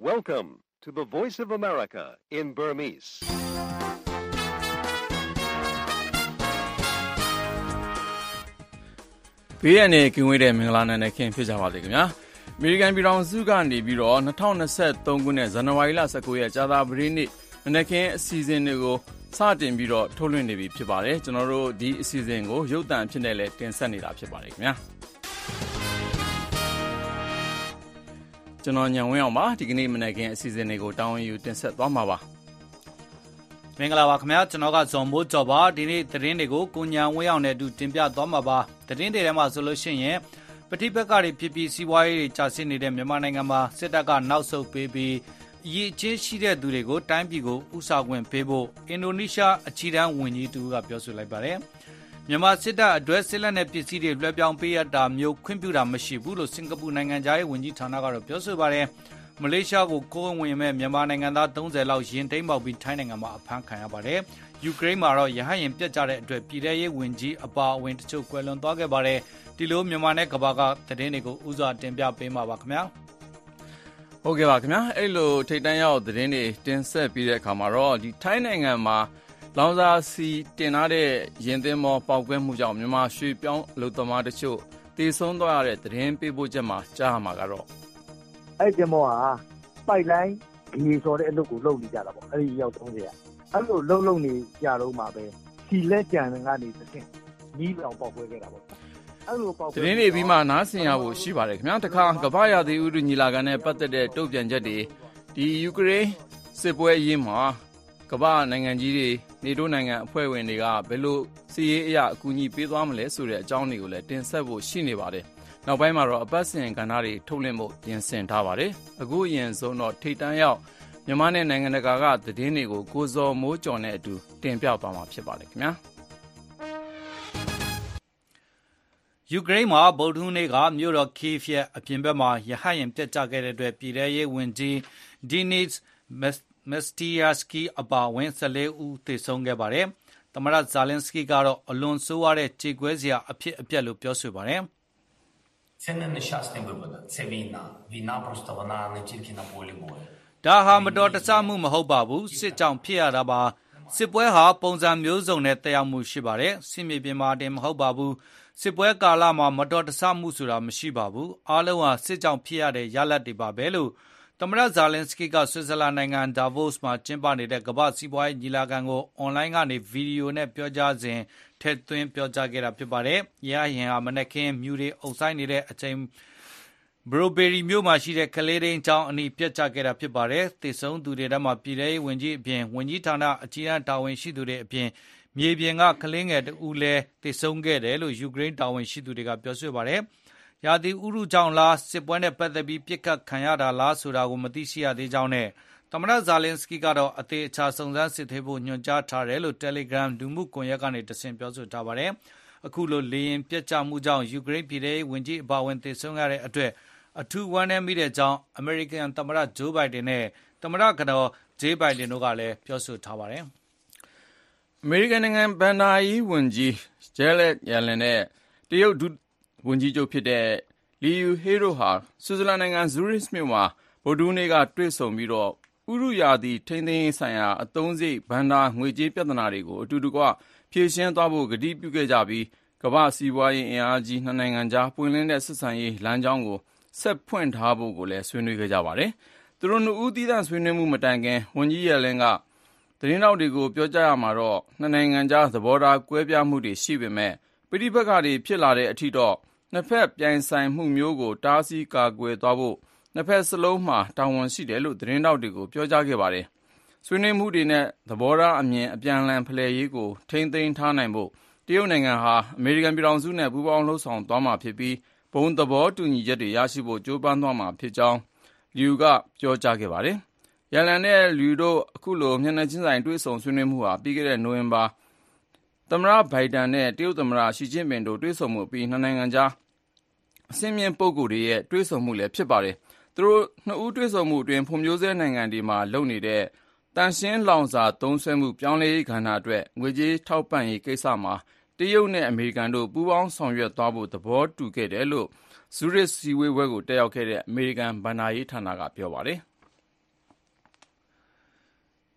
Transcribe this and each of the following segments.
Welcome to the Voice of America in Burmese. ။ဘေးရန်နဲ့ကင်းဝေးတဲ့မင်္ဂလာနံနက်ခင်းဖြစ်ကြပါစေခင်ဗျာ။အမေရိကန်ပြည်ထောင်စုကနေပြီးတော့2023ခုနှစ်ဇန်နဝါရီလ19ရက်ကြာသပတေးနေ့နက်ခင်းအစီအစဉ်တွေကိုစတင်ပြီးတော့ထုတ်လွှင့်နေပြီဖြစ်ပါတယ်။ကျွန်တော်တို့ဒီအစီအစဉ်ကိုရုပ်သံအဖြစ်နဲ့လည်းတင်ဆက်နေတာဖြစ်ပါတယ်ခင်ဗျာ။ကျွန်တော်ညံဝင်းအောင်ပါဒီကနေ့မနက်ခင်းအစီအစဉ်တွေကိုတောင်းယူတင်ဆက်သွားမှာပါမင်္ဂလာပါခင်ဗျာကျွန်တော်ကဇော်မိုးကျော်ပါဒီနေ့သတင်းတွေကိုကိုညာဝင်းအောင်နဲ့အတူတင်ပြသွားမှာပါသတင်းတွေထဲမှာဆိုလို့ရှိရင်ပဋိပက္ခတွေဖြစ်ပြီးစီးပွားရေးတွေကျဆင်းနေတဲ့မြန်မာနိုင်ငံမှာစစ်တပ်ကနောက်ဆုတ်ပေးပြီးအရေးချင်းရှိတဲ့သူတွေကိုတိုင်းပြည်ကိုဥစားခွင့်ပေးဖို့အင်ဒိုနီးရှားအကြီးတန်းဝန်ကြီးတူကပြောဆိုလိုက်ပါတယ်မြန်မာစစ်တပ်အတွက်စစ်လက်နက်ပစ္စည်းတွေလွှဲပြောင်းပေးရတာမျိုးခွင့်ပြုတာမရှိဘူးလို့စင်ကာပူနိုင်ငံသားရေးဝန်ကြီးဌာနကတော့ပြောဆိုပါတယ်မလေးရှားကိုကိုယ်ဝင်မဲ့မြန်မာနိုင်ငံသား30လောက်ရင်သိမ်းပေါက်ပြီးထိုင်းနိုင်ငံမှာအဖမ်းခံရပါတယ်။ယူကရိန်းမှာတော့ရဟတ်ယာဉ်ပြတ်ကျတဲ့အတွက်ပြည်ထရေးဝန်ကြီးအပါအဝင်တချို့ကွယ်လွန်သွားခဲ့ပါတယ်။ဒီလိုမြန်မာနဲ့ကမ္ဘာကသတင်းတွေကိုဥစွာတင်ပြပေးမှာပါခင်ဗျာ။ဟုတ်ကဲ့ပါခင်ဗျာ။အဲ့လိုထိတ်တန့်ရောက်သတင်းတွေတင်ဆက်ပြီးတဲ့အခါမှာတော့ဒီထိုင်းနိုင်ငံမှာလောင်စာဆီတင်ထားတဲ့ရင်သင်းမောပေါက်ကွဲမှုကြောင့်မြန်မာရွှေပြောင်းလူသမားတချို့တေဆုံးသွားရတဲ့သတင်းပေးပို့ချက်မှာကြားရမှာကတော့အဲ့ဒီမောဟာပိုက်လိုင်းဂေဆိုတဲ့အလုပ်ကိုလုပ်နေကြတာပေါ့အဲ့ဒီရောက်30ရအဲ့လိုလုံနေကြတော့မှာပဲစီလက်ကြံကနေတစ်ဆင့်နီးပြောင်ပေါက်ပွဲခဲ့တာပေါ့အဲ့လိုပေါက်ပွဲသတင်းတွေပြီးမှနားဆင်ရဖို့ရှိပါတယ်ခင်ဗျာတခါကမ္ဘာရာသီဥတုညီလာခံနဲ့ပတ်သက်တဲ့တုံ့ပြန်ချက်တွေဒီယူကရိန်းစစ်ပွဲအရေးမှာကမ္ဘာနိုင်ငံကြီးတွေနေတိုးနိုင်ငံအဖွဲ့ဝင်တွေကဘယ်လိုစီးရေးအရာအကူအညီပေးသွားမလဲဆိုတဲ့အကြောင်းတွေကိုလည်းတင်ဆက်ဖို့ရှိနေပါတယ်နောက်ပိုင်းမှာတော့အပတ်စဉ်ကဏ္ဍတွေထုတ်လွှင့်ဖို့ပြင်ဆင်ထားပါတယ်အခုအရင်ဆုံးတော့ထိတ်တန့်ရောက်မြန်မာနဲ့နိုင်ငံတကာကသတင်းတွေကိုကိုဇော်မိုးကျော်နဲ့အတူတင်ပြသွားမှာဖြစ်ပါတယ်ခင်ဗျာယူကရိန်းမှာဗုဒ္ဓဟူးနေ့ကမြို့တော်ကိဗ်ရဲ့အပြင်ဘက်မှာရဟတ်ယာဉ်ပြတ်ကျခဲ့တဲ့အတွက်ပြည်ထရေးဝန်ကြီးဒီနစ်မက်စတီယာစကီအပါအဝင်14ဦးသေဆုံးခဲ့ပါတယ်သမ္မတဇာလင်စကီကတော့အလွန်ဆိုးဝါးတဲ့ကြေကွဲစရာအဖြစ်အပျက်လို့ပြောဆိုပါတယ် Це не нещасний випадок, це війна. Війна просто вона не тільки на полі бою. ဒါဟာမတော်တဆမှုမဟုတ်ပါဘူးစစ်ကြောင့်ဖြစ်ရတာပါစစ်ပွဲဟာပုံစံမျိုးစုံနဲ့တက်ရောက်မှုရှိပါတယ်စစ်မြေပြင်မှာတင်မဟုတ်ပါဘူးစစ်ပွဲကာလမှာမတော်တဆမှုဆိုတာမရှိပါဘူးအားလုံးဟာစစ်ကြောင့်ဖြစ်ရတဲ့ရလဒ်တွေပါပဲလို့သမ္မတဇာလင်စကီကဆွစ်ဇာလန်နိုင်ငံဒါဗို့စ်မှာကျင်းပနေတဲ့ကမ္ဘာစီးပွားရေးညီလာခံကိုအွန်လိုင်းကနေဗီဒီယိုနဲ့ပြောကြားစဉ်ထည့်သွင်းပြောကြားခဲ့တာဖြစ်ပါတယ်။ရဟရင်ဟာမနက်ခင်းမြူတွေအုပ်ဆိုင်နေတဲ့အချိန်ဘရိုဘေရီမြို့မှာရှိတဲ့ကလေးရင်းကျောင်းအနီးပြတ်ကျခဲ့တာဖြစ်ပါတယ်။သေဆုံးသူတွေထဲမှာပြည်ထောင်စုဝန်ကြီးအပြင်ဝန်ကြီးဌာနအကြီးအကဲတာဝန်ရှိသူတွေအပြင်မြေပြင်ကကလေးငယ်တဦးလည်းသေဆုံးခဲ့တယ်လို့ယူကရိန်းတာဝန်ရှိသူတွေကပြောဆိုပါတယ်။ရာသီဥတုကြောင့်လားစစ်ပွဲနဲ့ပတ်သက်ပြီးပြစ်ခတ်ခံရတာလားဆိုတာကိုမသိရှိရသေးကြောင်းနဲ့သမ္မတဇာလင်စကီကတော့အသေးအချာစုံစမ်းစစ်ဆေးဖို့ညွှန်ကြားထားတယ်လို့ Telegram လူမှုကွန်ရက်ကနေတဆင့်ပြောဆိုထားပါတယ်။အခုလိုလေယာဉ်ပြတ်ကျမှုကြောင့်ယူကရိန်းပြည်ထောင်စုဝန်ကြီးအပါအဝင်သေဆုံးရတဲ့အတွက်အထူးဝမ်းနည်းမိတဲ့အကြောင်းအမေရိကန်သမ္မတဂျိုးဘိုင်ဒန်နဲ့သမ္မတကတော်ဂျေးဘိုင်ဒန်တို့ကလည်းပြောဆိုထားပါတယ်။အမေရိကန်နိုင်ငံဘန်နာယီဝန်ကြီးဂျဲလက်ယန်လန်နဲ့တရုတ်ဒုဝန်ကြီးချုပ်ဖြစ်တဲ့လီယူဟေးတို့ဟာဆွစ်ဇာလန်နိုင်ငံဇူရစ်မြို့မှာဗုဒ္ဓဟူးနေ့ကတွေ့ဆုံပြီးတော့ဥရုရာသီထိန်းသိမ်းရေးဆိုင်ရာအသုံးစရိတ်ဘဏ္ဍာငွေကြေးပြဿနာတွေကိုအတူတကွဖြေရှင်းသွားဖို့ကတိပြုခဲ့ကြပြီးကမ္ဘာစီးပွားရေးအင်အားကြီးနှစ်နိုင်ငံကြားပွင့်လင်းတဲ့ဆက်ဆံရေးလမ်းကြောင်းကိုဆက်ဖွင့်ထားဖို့ကိုလည်းဆွေးနွေးခဲ့ကြပါတယ်။သူတို့နှစ်ဦးသီးသန့်ဆွေးနွေးမှုမတိုင်ခင်ဝန်ကြီးရလင်းကသတင်းတောက်တွေကိုပြောကြားရမှာတော့နှစ်နိုင်ငံကြားသဘောထားကွဲပြားမှုတွေရှိပေမဲ့ပဋိပက္ခတွေဖြစ်လာတဲ့အထိတော့နှစ်ဖက်ပြိုင်ဆိုင်မှုမျိုးကိုတားဆီးကာကွယ်သွားဖို့နှစ်ဖက်စလုံးမှာတာဝန်ရှိတယ်လို့သတင်းတောက်တွေကိုပြောကြားခဲ့ပါတယ်။ဆွေးနွေးမှုတွေနဲ့သဘောထားအမြင်အပြန်အလှန်ဖလှယ်ရေးကိုထိန်းသိမ်းထားနိုင်ဖို့တရုတ်နိုင်ငံဟာအမေရိကန်ပြည်ထောင်စုနဲ့ပူးပေါင်းလှုပ်ဆောင်သွားမှာဖြစ်ပြီးဘုံသဘောတူညီချက်တွေရရှိဖို့ကြိုးပမ်းသွားမှာဖြစ်ကြောင်းလျူကပြောကြားခဲ့ပါတယ်။ရလန်နဲ့လျူတို့အခုလိုမျက်နှာချင်းဆိုင်တွေ့ဆုံဆွေးနွေးမှုဟာပြီးခဲ့တဲ့နိုဝင်ဘာသမ္မတဘိုင်ဒန်နဲ့တရုတ်သမ္မတရှီကျင့်ပင်တို့တွေ့ဆုံမှုပြီးနှစ်နိုင်ငံကြားအဆင့်မြင့်ပုဂ္ဂိုလ်တွေရဲ့တွေ့ဆုံမှုလည်းဖြစ်ပါတယ်။သူတို့နှစ်ဦးတွေ့ဆုံမှုအတွင်းဖွံ့ဖြိုးဆဲနိုင်ငံတွေမှာလုပ်နေတဲ့တန်ရှင်းလောင်စာသုံးစွဲမှုပြောင်းလဲရေးကဏ္ဍအတွက်ငွေကြေးထောက်ပံ့ရေးကိစ္စမှာတရုတ်နဲ့အမေရိကန်တို့ပူးပေါင်းဆောင်ရွက်သွားဖို့သဘောတူခဲ့တယ်လို့ဇူရစ်စည်းဝေးပွဲကိုတက်ရောက်ခဲ့တဲ့အမေရိကန်ဘဏ္ဍာရေးဌာနကပြောပါတယ်။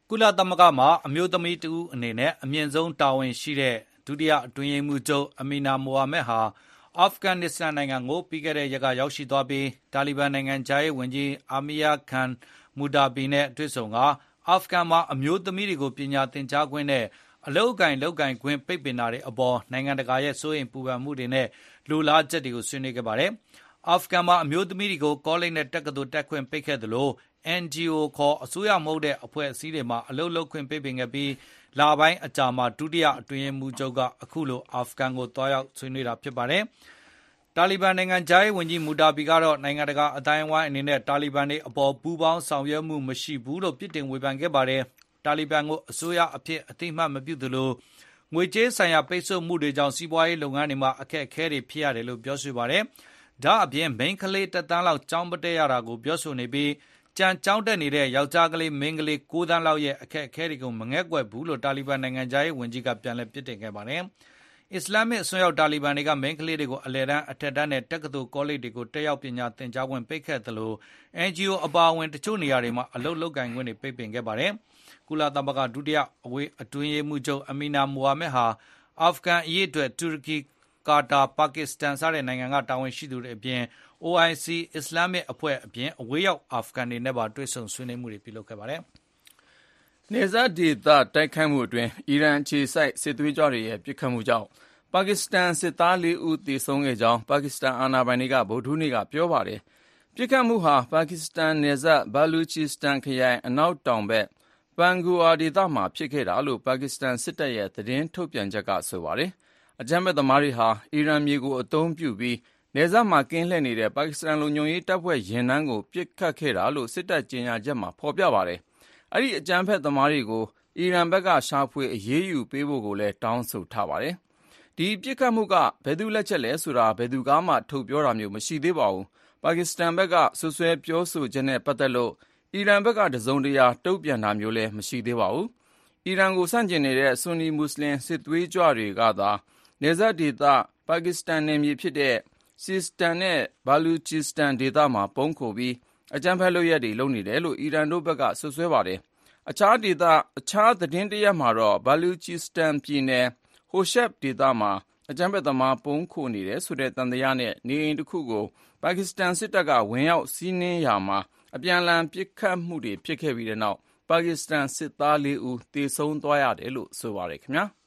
ကုလသမဂ္ဂမှာအမျိုးသမီးတဦးအနေနဲ့အမြင့်ဆုံးတာဝန်ရှိတဲ့ဒုတိယအတွင်းရေးမှူးချုပ်အမီနာမိုဟာမက်ဟာအာဖဂန်နစ္စတန်နိုင်ငံကိုပြီးခဲ့တဲ့ရက်ကရောက်ရှိသွားပြီးတာလီဘန်နိုင်ငံခြားရေးဝန်ကြီးအာမီယာခန်မူဒါဘီနဲ့တွေ့ဆုံကအာဖဂန်မှာအမျိုးသမီးတွေကိုပညာသင်ကြားခွင့်နဲ့အလုပ်အကင်လုပ်ကင်ခွင့်ပိတ်ပင်တာတွေအပေါ်နိုင်ငံတကာရဲ့စိုးရိမ်ပူပန်မှုတွေနဲ့လိုလားချက်တွေကိုဆွေးနွေးခဲ့ပါတယ်။အာဖဂန်မှာအမျိုးသမီးတွေကိုကောလိပ်နဲ့တက္ကသိုလ်တက်ခွင့်ပိတ်ခဲ့သလို NGO ခေါ်အစိုးရမဟုတ်တဲ့အဖွဲ့အစည်းတွေမှာအလုပ်လုပ်ခွင့်ပိတ်ပင်ခဲ့ပြီးလပိုင်းအကြာမှာဒုတိယအတွင်းရေးမှူးချုပ်ကအခုလိုအာဖဂန်ကိုသွားရောက်ဆွေးနွေးတာဖြစ်ပါတယ်။တာလီဘန်နိုင်ငံခြားရေးဝန်ကြီးမူဒါဘီကတော့နိုင်ငံတကာအတိုင်းအဝိုင်းအနေနဲ့တာလီဘန်တွေအပေါ်ပူးပေါင်းဆောင်ရွက်မှုမရှိဘူးလို့ပြစ်တင်ဝေဖန်ခဲ့ပါတယ်။တာလီဘန်ကိုအစိုးရအဖြစ်အသိအမှတ်မပြုသလိုငွေကြေးဆိုင်ရာပိတ်ဆို့မှုတွေကြောင့်စီးပွားရေးလုပ်ငန်းတွေမှာအခက်အခဲတွေဖြစ်ရတယ်လို့ပြောဆိုပါတယ်။ဒါအပြင်မိန်းကလေးတစ်သန်းလောက်ကျောင်းမတက်ရတာကိုပြောဆိုနေပြီးကြံကျောင်းတက်နေတဲ့ယောက်ျားကလေးမိန်းကလေး9သန်းလောက်ရဲ့အခက်အခဲတွေကိုမငဲ့ကွယ်ဘူးလို့တာလီဘန်နိုင်ငံခြားရေးဝန်ကြီးကပြန်လည်ပြစ်တင်ခဲ့ပါတယ်။အစ္စလာမစ်အစွန်းရောက်တာလီဘန်တွေကမိန်းကလေးတွေကိုအလယ်တန်းအထက်တန်းနဲ့တက္ကသိုလ်ကောလိပ်တွေကိုတက်ရောက်ပညာသင်ကြားခွင့်ပိတ်ခဲ့သလို NGO အပါအဝင်တချို့နေရာတွေမှာအလုပ်လုပ်ကိုင်ခွင့်တွေပိတ်ပင်ခဲ့ပါတယ်။ကုလသမဂ္ဂဒုတိယအတွင်းရေးမှူးချုပ်အမီနာမိုဟာမက်ဟာအာဖဂန်အရေးအတွက်တူရကီကာတာပါကစ္စတန်စတဲ့နိုင်ငံကတာဝန်ရှိသူတွေအပြင် OIC အစ္စလာမစ်အဖွဲ့အပြင်အဝေးရောက်အာဖဂန်တွေနဲ့ပါတွေ့ဆုံဆွေးနွေးမှုတွေပြုလုပ်ခဲ့ပါတယ်။နယ်စပ်ဒေသတိုက်ခိုက်မှုအတွင်းအီရန်အခြေစိုက်စစ်သွေးကြွတွေရဲ့ပစ်ခတ်မှုကြောင့်ပါကစ္စတန်စစ်သား4ဦးသေဆုံးခဲ့ကြောင်းပါကစ္စတန်အာဏာပိုင်တွေကဗုဒ္ဓဟူးနေ့ကပြောပါတယ်။ပစ်ခတ်မှုဟာပါကစ္စတန်နယ်စပ်ဘာလူချီစတန်ခရိုင်အနောက်တောင်ဘက်ပန်ဂူအာဒေသမှာဖြစ်ခဲ့တာလို့ပါကစ္စတန်စစ်တပ်ရဲ့သတင်းထုတ်ပြန်ချက်ကဆိုပါတယ်။အကြမ်းဖက်သမားတွေဟာအီရန်မြေကိုအသုံးပြုပြီးနယ်စပ်မှာကင်းလှည့်နေတဲ့ပါကစ္စတန်လုံခြုံရေးတပ်ဖွဲ့ယာဉ်တန်းကိုပစ်ခတ်ခဲ့တာလို့စစ်တပ်ကြေညာချက်မှာဖော်ပြပါတယ်။အဲဒီအကြမ်းဖက်သမားတွေကိုအီရန်ဘက်ကရှာဖွေအရေးယူပေးဖို့ကိုလည်းတောင်းဆိုထားပါတယ်။ဒီပစ်ခတ်မှုကဘယ်သူလက်ချက်လဲဆိုတာဘယ်သူကမှထုတ်ပြောတာမျိုးမရှိသေးပါဘူး။ပါကစ္စတန်ဘက်ကဆွဆွဲပြောဆိုချက်နဲ့ပတ်သက်လို့အီရန်ဘက်ကတစုံတရာတုံ့ပြန်တာမျိုးလည်းမရှိသေးပါဘူး။အီရန်ကိုဆန့်ကျင်နေတဲ့ဆွန်နီမွတ်စလင်စစ်သွေးကြွတွေကသာနယ်စပ်ဒေသပါကစ္စတန်နယ်မြေဖြစ်တဲ့စီစတန်နဲ့ဘာလူချီစတန်ဒေသမှာပုန်းခိုပြီးအကြမ်းဖက်လုပ်ရပ်တွေလုပ်နေတယ်လို့အီရန်တို့ဘက်ကဆွဆွဲပါတယ်။အခြားသတင်းတရက်မှာတော့ဘာလူချီစတန်ပြည်နယ်ဟိုရှက်ဒေသမှာအကြမ်းဖက်သမားပုန်းခိုနေတယ်ဆိုတဲ့သံသယနဲ့နေအိမ်တစ်ခုကိုပါကစ္စတန်စစ်တပ်ကဝင်ရောက်စီးနင်းရာမှာအပြန်အလှန်ပစ်ခတ်မှုတွေဖြစ်ခဲ့ပြီးတဲ့နောက်ပါကစ္စတန်စစ်သား4ဦးသေဆုံးသွားရတယ်လို့ဆိုပါတယ်ခင်ဗျာ။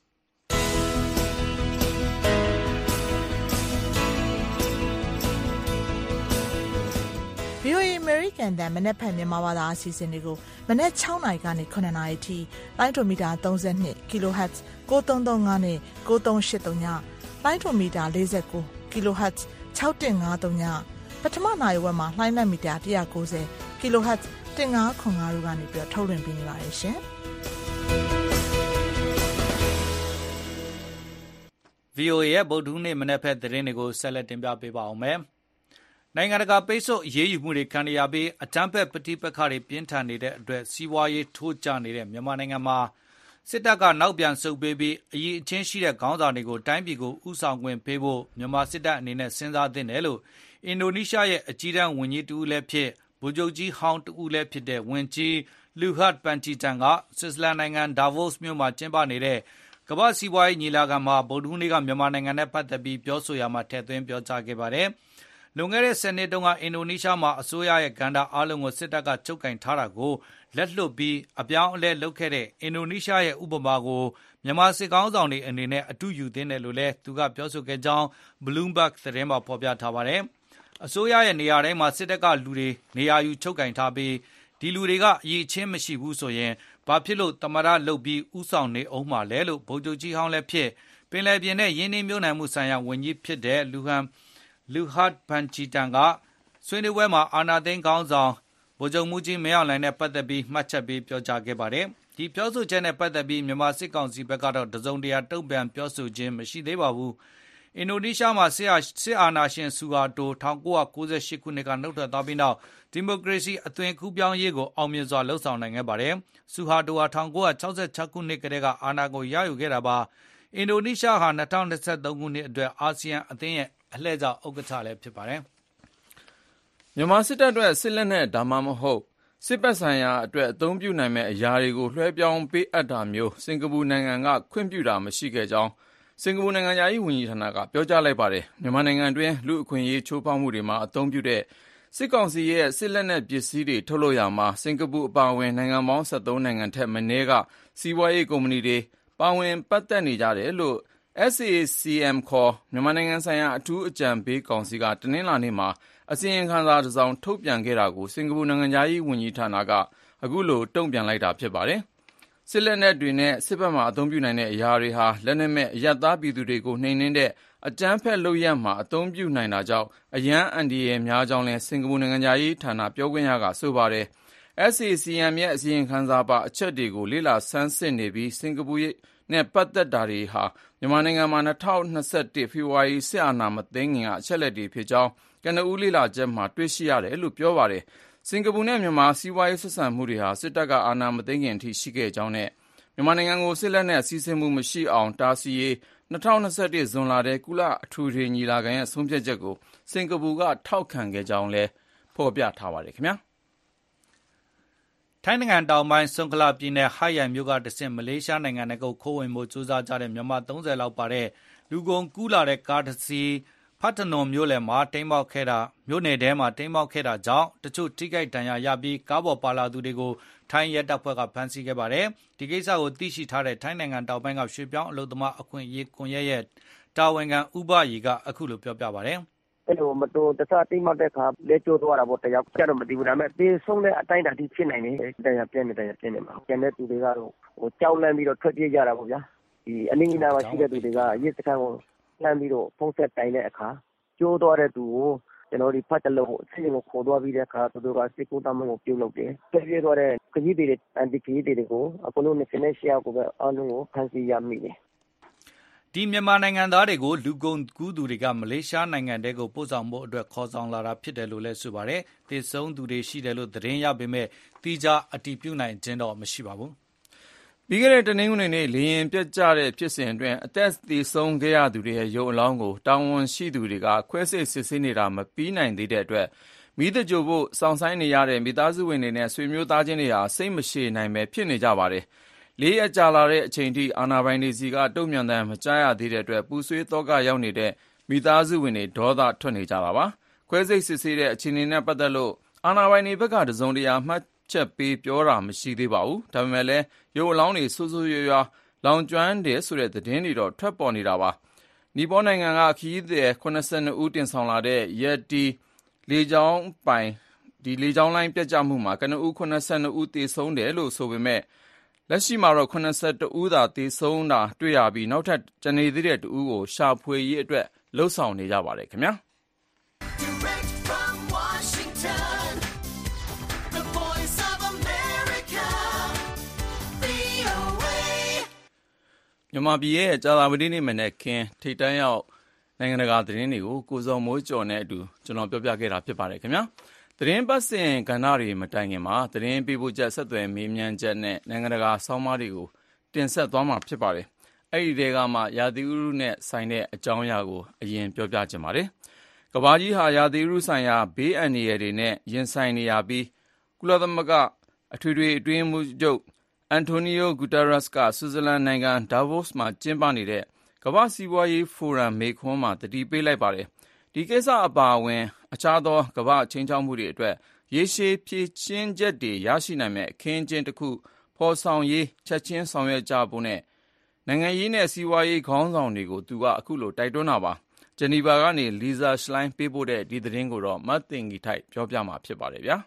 VOA American တန်မနက်ဖြန်မြန်မာဘာသာအစီအစဉ်တွေကိုမနက်6နာရီကနေ9နာရီထိလိုင်းဒိုမီတာ32 kHz 9335နဲ့9383ညလိုင်းဒိုမီတာ49 kHz 6153ညပထမနာရီဝက်မှာလိုင်းလက်မီတာ190 kHz 1505တို့ကနေပြီးထုတ်လွှင့်ပေးနေပါတယ်ရှင်။ VOA ရဲ့ဗုဒ္ဓဟူးနေ့မနက်ဖက်သတင်းတွေကိုဆက်လက်တင်ပြပေးပါအောင်မယ်။နိုင်ငံတကာပိတ်ဆို့အရေးယူမှုတွေခံရပြီးအကြမ်းဖက်ပဋိပက္ခတွေပြင်းထန်နေတဲ့အတွက်စီးပွားရေးထိုးကျနေတဲ့မြန်မာနိုင်ငံမှာစစ်တပ်ကနောက်ပြန်ဆုတ်ပေးပြီးအရေးအချင်းရှိတဲ့ခေါင်းဆောင်တွေကိုတိုင်းပြည်ကိုဥဆောင်ခွင့်ပေးဖို့မြန်မာစစ်တပ်အနေနဲ့စဉ်းစားသင့်တယ်လို့အင်ဒိုနီးရှားရဲ့အကြီးတန်းဝန်ကြီးတဦးလည်းဖြစ်ဗိုလ်ချုပ်ကြီးဟောင်းတဦးလည်းဖြစ်တဲ့ဝန်ကြီးလူဟတ်ပန်ချီတန်ကဆွစ်ဇာလန်နိုင်ငံဒါဗို့စ်မြို့မှာကျင်းပနေတဲ့ကမ္ဘာ့စီးပွားရေးညီလာခံမှာဗုဒ္ဓဟူးနေ့ကမြန်မာနိုင်ငံနဲ့ပတ်သက်ပြီးပြောဆိုရမှာထည့်သွင်းပြောကြားခဲ့ပါတယ်။လွန်ခဲ့တဲ့10နှစ်တုန်းကအင်ဒိုနီးရှားမှာအစိုးရရဲ့ကဏ္ဍအားလုံးကိုစစ်တပ်ကချုပ်ကင်ထားတာကိုလက်လွတ်ပြီးအပြောင်းအလဲလုပ်ခဲ့တဲ့အင်ဒိုနီးရှားရဲ့ဥပမာကိုမြန်မာစစ်ကောင်းဆောင်တွေအနေနဲ့အတူယူသင့်တယ်လို့လည်းသူကပြောဆိုခဲ့ကြောင်း Bloomberg သတင်းမှာဖော်ပြထားပါတယ်။အစိုးရရဲ့နေရာတိုင်းမှာစစ်တပ်ကလူတွေနေရာယူချုပ်ကင်ထားပြီးဒီလူတွေကအရေးချင်းမရှိဘူးဆိုရင်ဘာဖြစ်လို့သမရလုပ်ပြီးဥဆောင်နေအောင်မှလဲလို့ဗိုလ်ချုပ်ကြီးဟောင်းလည်းဖြစ်ပင်လယ်ပြင်နဲ့ရင်းနှီးမြှုပ်နှံမှုဆိုင်ရာဝန်ကြီးဖြစ်တဲ့လူဟတ်ပန်ချီတန်ကဆွေးနွေးပွဲမှာအာဏာသိမ်းခေါင်းဆောင်ဗိုလ်ချုပ်မှုကြီးမင်းအောင်လှိုင်နဲ့ပတ်သက်ပြီးမှတ်ချက်ပေးပြောကြားခဲ့ပါတယ်။ဒီပြောဆိုချက်နဲ့ပတ်သက်ပြီးမြန်မာစစ်ကောင်စီဘက်ကတော့တစုံတရာတုံ့ပြန်ပြောဆိုခြင်းမရှိသေးပါဘူး။အင်ဒိုနီးရှားမှာစစ်အာဏာရှင်ဆူဟာတို1998ခုနှစ်ကနှုတ်ထွက်သွားပြီးနောက်ဒီမိုကရေစီအသွင်ကူးပြောင်းရေးကိုအောင်မြင်စွာလှုပ်ဆောင်နိုင်ခဲ့ပါတယ်။ဆူဟာတိုဟာ1966ခုနှစ်ကတည်းကအာဏာကိုရယူခဲ့တာပါ။အင်ဒိုနီးရှားဟာ2023ခုနှစ်အတွက်အာဆီယံအသင်းရဲ့အလှည့်ကျဥက္ကဋ္ဌလည်းဖြစ်ပါတယ်။မြန်မာစစ်တပ်အတွက်စစ်လက်နက်ဒါမှမဟုတ်စစ်ပတ်ဆိုင်ရာအတွက်အသုံးပြုနိုင်မဲ့အရာတွေကိုလွှဲပြောင်းပေးအပ်တာမျိုးစင်ကာပူနိုင်ငံကခွင့်ပြုတာမရှိခဲ့ကြောင်းစင်ကာပူနိုင်ငံသားရေးဝန်ကြီးဌာနကပြောကြားလိုက်ပါတယ်မြန်မာနိုင်ငံတွင်းလူအခွင့်အရေးချိုးဖောက်မှုတွေမှာအသုံးပြုတဲ့စစ်ကောင်စီရဲ့စစ်လက်နက်ပစ္စည်းတွေထုတ်လုပ်ရမှာစင်ကာပူအပါအဝင်နိုင်ငံပေါင်း73နိုင်ငံထက်မနည်းကစီးပွားရေးကုမ္ပဏီတွေပါဝင်ပတ်သက်နေကြတယ်လို့ SAC-M ခေါ်မြန်မာနိုင်ငံဆိုင်ရာအထူးအကြံပေးကောင်စီကတနင်္လာနေ့မှာအစီရင်ခံစာတစ်စောင်ထုတ်ပြန်ခဲ့တာကိုစင်ကာပူနိုင်ငံသားရေးဝန်ကြီးဌာနကအခုလိုတုံ့ပြန်လိုက်တာဖြစ်ပါတယ်စစ်လက်နက်တွေနဲ့စစ်ဘက်မှာအသုံးပြုနိုင်တဲ့အရာတွေဟာလက်နက်မဲ့အရပ်သားပြည်သူတွေကိုနှိမ်နင်းတဲ့အကြမ်းဖက်လုပ်ရပ်မှာအသုံးပြုနိုင်တာကြောင့်အရန်အန်ဒီရဲ့များကြောင်းလဲစင်ကာပူနိုင်ငံသားရေးဌာနပြောခွင့်ရကဆိုပါတယ် SAC-M ရဲ့အစီရင်ခံစာပါအချက်တွေကိုလေ့လာဆန်းစစ်နေပြီးစင်ကာပူနဲ့ပတ်သက်တာတွေဟာမြန်မာနိုင်ငံမှာ2021ဖေဖော်ဝါရီစစ်အာဏာမသိမ်းခင်ကအချက်လက်တွေဖြစ်ကြောင်းကနဦးလေ့လာချက်မှာတွေ့ရှိရတယ်လို့ပြောပါတယ်စင်ကာပူနဲ့မြန်မာစီးပွားရေးဆက်ဆံမှုတွေဟာစစ်တပ်ကအာဏာမသိမ်းခင်အထိရှိခဲ့ကြောင်းနဲ့မြန်မာနိုင်ငံကိုစစ်လက်နက်စီးဆင်းမှုမရှိအောင်တားဆီးရေး2021ဇွန်လထဲကုလအထူးညီလာခံရဲ့ဆုံးဖြတ်ချက်ကိုစင်ကာပူကထောက်ခံခဲ့ကြောင်းလည်းဖော်ပြထားပါတယ်ခင်ဗျာထိုင်းနိုင်ငံတောင်ပိုင်းဆွန်ခလာပြည်နယ်ဟိုက်ယန်မြို့ကတဆင့်မလေးရှားနိုင်ငံကိုခိုးဝင်မှုစူးစမ်းကြတဲ့မြန်မာ30လောက်ပါတဲ့လူကုန်ကူးလာတဲ့ကားတစ်စီးဖတ်တနွန်မြို့နယ်မှာတိမ်းမောက်ခဲ့တာကြောင့်တချို့ထိခိုက်ဒဏ်ရာရပြီးကားပေါ်ပါလာသူတွေကိုထိုင်းရဲတပ်ဖွဲ့ကဖမ်းဆီးခဲ့ပါတယ်ဒီကိစ္စကိုသိရှိထားတဲ့ထိုင်းနိုင်ငံတောင်ပိုင်းကရွှေပြောင်းအလုပ်သမားအခွင့်အရေးကွန်ရက်ရဲ့တာဝန်ခံဥပယေကအခုလိုပြောပြပါတယ်အဲ့လိုမတော်တဆတိမ်မောက်တဲ့ခါလက်ကျိုးသွားတာပေါ့တယောက်ကျတော့မသိဘူးဒါပေမဲ့သေးဆုံးတဲ့အတိုင်းတာတိဖြစ်နိုင်တယ်တရားပြင်းနေမှာကျန်တဲ့သူတွေကတော့ကြောက်လန့်ပြီးတော့ထွက်ပြေးကြတာပေါ့ဗျာဒီအနည်းငယ်မှာရှိတဲ့သူတွေကရဲစခန်းကိုလှမ်းပြီးတော့ဖုန်းဆက်တိုင်တဲ့အခါကျိုးသွားတဲ့သူကိုကျွန်တော်ဒီဖတ်တလို့အစီအစဉ်ကိုခေါ်သွားပြီးတဲ့အခါသူတို့ကစစ်ကူတမ်းကိုပြုတ်လုပ်တယ်ပြေးသွားတဲ့ခကြီးတွေအန်တီခကြီးတွေကိုအခုလို့28ယောက်ကိုပဲအားလုံးကိုဖမ်းဆီးရမိတယ်ဒီမြန်မာနိုင်ငံသားတွေကိုလူကုန်ကူးသူတွေကမလေးရှားနိုင်ငံတဲကိုပို့ဆောင်ဖို့အတွက်ခေါ်ဆောင်လာတာဖြစ်တယ်လို့လည်းဆိုပါတယ်။သေဆုံးသူတွေရှိတယ်လို့သတင်းရပေမဲ့တိကျအတည်ပြုနိုင်ခြင်းတော့မရှိပါဘူး။ပြီးခဲ့တဲ့တနင်္ဂနွေနေ့လေရင်ပြတ်ကျတဲ့ဖြစ်စဉ်အတွင်းအသက်သေဆုံးခဲ့ရသူတွေရဲ့ရုပ်အလောင်းကိုတာဝန်ရှိသူတွေကခွဲစိတ်စစ်ဆေးနေတာမပြီးနိုင်သေးတဲ့အတွက်မိသကြိုဖို့စောင့်ဆိုင်းနေရတဲ့မိသားစုဝင်တွေနဲ့ဆွေမျိုးသားချင်းတွေဟာစိတ်မရှည်နိုင်ပဲဖြစ်နေကြပါတယ်။လေးရက်ကြာလာတဲ့အချိန်ထိအာဏာပိုင်တွေစီကတုံ့ပြန်တဲ့မကြားရသေးတဲ့အတွက်ပူဆွေးသောကရောက်နေတဲ့မိသားစုဝင်တွေဒေါသထွက်နေကြတာပါခွဲစိတ်စစ်ဆေးတဲ့အခြေအနေနဲ့ပတ်သက်လို့အာဏာပိုင်တွေဘက်ကတစုံတရာမှတ်ချက်ပေးပြောတာမရှိသေးပါဘူးဒါပေမဲ့လည်းရုပ်အလောင်းတွေဆိုးဆိုးရွားရွားလောင်ကျွမ်းတယ်ဆိုတဲ့သတင်းတွေတော့ထွက်ပေါ်နေတာပါနီပေါနိုင်ငံကခရီးသည်82ဦးတင်ဆောင်လာတဲ့ရက်တီလေကြောင်းလိုင်းပြတ်ကျမှုမှာကနဦး82ဦးသေဆုံးတယ်လို့ဆိုပေမဲ့လက်ရှိမှာတော့82ဦးသာသေဆုံးတာတွေ့ရပြီးနောက်ထပ်ကျန်နေသေးတဲ့တဦးကိုရှာဖွေရေးအတွက်လှုပ်ဆောင်နေကြပါတယ်ခင်ဗျာမြန်မာပြည်ရဲ့ကြာသပတေးနေ့မနေ့ကထိပ်တန်းရောက်နိုင်ငံတကာသတင်းတွေကိုကိုစောမိုးကျော်နဲ့အတူကျွန်တော်ပြောပြခဲ့တာဖြစ်ပါတယ်ခင်ဗျာသတင်းပတ်စဉ်ကဏ္ဍတွေမတိုင်ခင်မှာသတင်းပေးပို့ချက်ဆက်သွယ်မေးမြန်းချက်နဲ့နိုင်ငံတကာဆောင်းပါးတွေကိုတင်ဆက်သွားမှာဖြစ်ပါတယ်။အဲ့ဒီတဲကမှရာသီဥတုနဲ့ဆိုင်တဲ့အကြောင်းအရာကိုအရင်ပြောပြချင်ပါတယ်။ကမ္ဘာကြီးဟာရာသီဥတုဆိုင်ရာဘေးအန္တရာယ်တွေနဲ့ရင်ဆိုင်နေရပြီးကုလသမဂ္ဂအထွေထွေအတွင်းမှုချုပ်အန်တိုနီယိုဂူတာရက်စ်ကဆွစ်ဇာလန်နိုင်ငံဒါဗို့စ်မှာကျင်းပနေတဲ့ကမ္ဘာစီးပွားရေးဖိုရမ်မေခွန်းမှာတတိပေးလိုက်ပါတယ်။ဒီကိစ္စအပါအဝင်အခြားသောကမ္ဘာချင်းချောက်မှုတွေအတွက်ရေရှည်ဖြည့်ချင်းချက်တွေရရှိနိုင်မဲ့အခင်းအကျင်းတစ်ခုဖော်ဆောင်ရေးချက်ချင်းဆောင်ရွက်ကြဖို့နဲ့နိုင်ငံရေးနဲ့စီးပွားရေးခေါင်းဆောင်တွေကိုသူကအခုလိုတိုက်တွန်းတာပါဂျနီဗာကနေလီဇာရှလိုင်းပေးပို့တဲ့ဒီသတင်းကိုတော့မတ်တင်ဂီထိုက်ပြောပြမှာဖြစ်ပါတယ်ဗျာ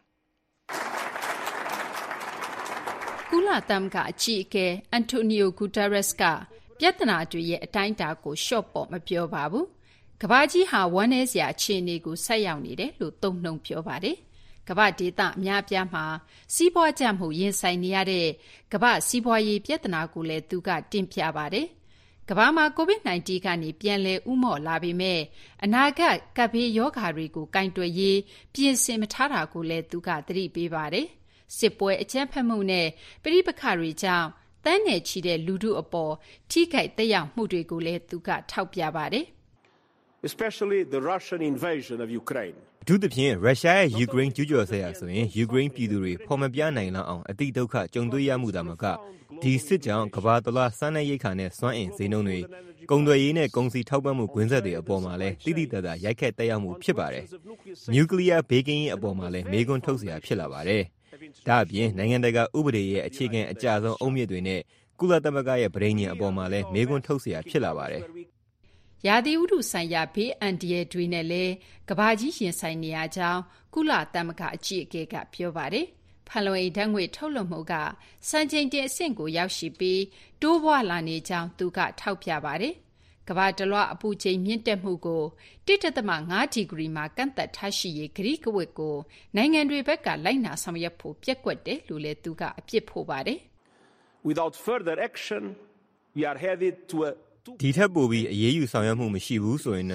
ကုလသမဂ္ဂအကြီးအကဲအန်တိုနီယိုဂူတာရက်စ်ကပြဿနာတွေရဲ့အတိုင်းအတာကိုရှော့ပေါ့မပြောပါဘူးကမ္ဘာကြီးဟာဝမ်းနည်းစရာအခြေအနေကိုဆက်ရောက်နေတယ်လို့သုံးနှုန်းပြောပါတယ်။ကမ္ဘာဒေသအများပြားမှာစီးပွားကျမှုရင်ဆိုင်နေရတဲ့ကမ္ဘာစီးပွားရေးပြဿနာကိုလည်းသူကတင်ပြပါတယ်။ကမ္ဘာမှာ COVID-19 ကနေပြန်လည်ဥမော့လာပေမဲ့အနာဂတ်ကပ်ဘေးရောဂါတွေကိုကင်တွယ်ရေးပြင်ဆင်မထားတာကိုလည်းသူကသတိပေးပါတယ်။စစ်ပွဲအကြမ်းဖက်မှုနဲ့ပဋိပက္ခတွေကြောင့်တန်းနယ်ချီတဲ့လူထုအပေါ်ထိခိုက်သက်ရောက်မှုတွေကိုလည်းသူကထောက်ပြပါတယ်။ especially the Russian invasion of Ukraine အထူးသဖြင့်ရုရှားရဲ့ယူကရိန်းကျူးကျော်စစ်ရာဆိုရင်ယူကရိန်းပြည်သူတွေဖော်မပြနိုင်လောက်အောင်အတိဒုက္ခကြုံတွေ့ရမှုသာမကဒီစစ်ကြောင့်ကမ္ဘာတလွှားစားနပ်ရိက္ခာနဲ့စွမ်းအင်ဈေးနှုန်းတွေကုန်သွယ်ရေးနဲ့ကုန်စည်ထောက်ပံ့မှုကွင်းဆက်တွေအပေါ်မှာလည်းတိတိတတ်တာရိုက်ခတ်တက်ရောက်မှုဖြစ်ပါတယ်။နျူကလ িয়ার ဘေးကင်းရေးအပေါ်မှာလည်းမေးခွန်းထုတ်စရာဖြစ်လာပါတယ်။ဒါအပြင်နိုင်ငံတကာဥပဒေရဲ့အခြေခံအကျဆုံးအုတ်မြစ်တွေနဲ့ကုလသမဂ္ဂရဲ့ဗြိဉ္ဉ်အပေါ်မှာလည်းမေးခွန်းထုတ်စရာဖြစ်လာပါတယ်။ရာသီဥတုဆိုင်ရာဘေးအန္တရာယ်တွေနဲ့လည်းကမ္ဘာကြီးရင်ဆိုင်နေရကြောင်းကုလသမဂ္ဂအကြီးအကဲကပြောပါတယ်။ဖန်လုံအိမ်ဓာတ်ငွေ့ထုတ်လွှတ်မှုကစံချိန်တင်အဆင့်ကိုရောက်ရှိပြီးတိုးပွားလာနေကြောင်းသူကထောက်ပြပါတယ်။ကမ္ဘာတလွှားအပူချိန်မြင့်တက်မှုကို 1.5 ဒီဂရီမှာကန့်သက်ထားရှိရေးကတိကဝတ်ကိုနိုင်ငံတွေဘက်ကလိုက်နာဆောင်ရွက်ဖို့ပျက်ကွက်တယ်လို့လည်းသူကအပြစ်ဖို့ပါတယ်။ Without further action, we are headed to a ဒီထက်ပိုပြီးအရေးယူဆောင်ရွက်မှုမရှိဘူးဆိုရင်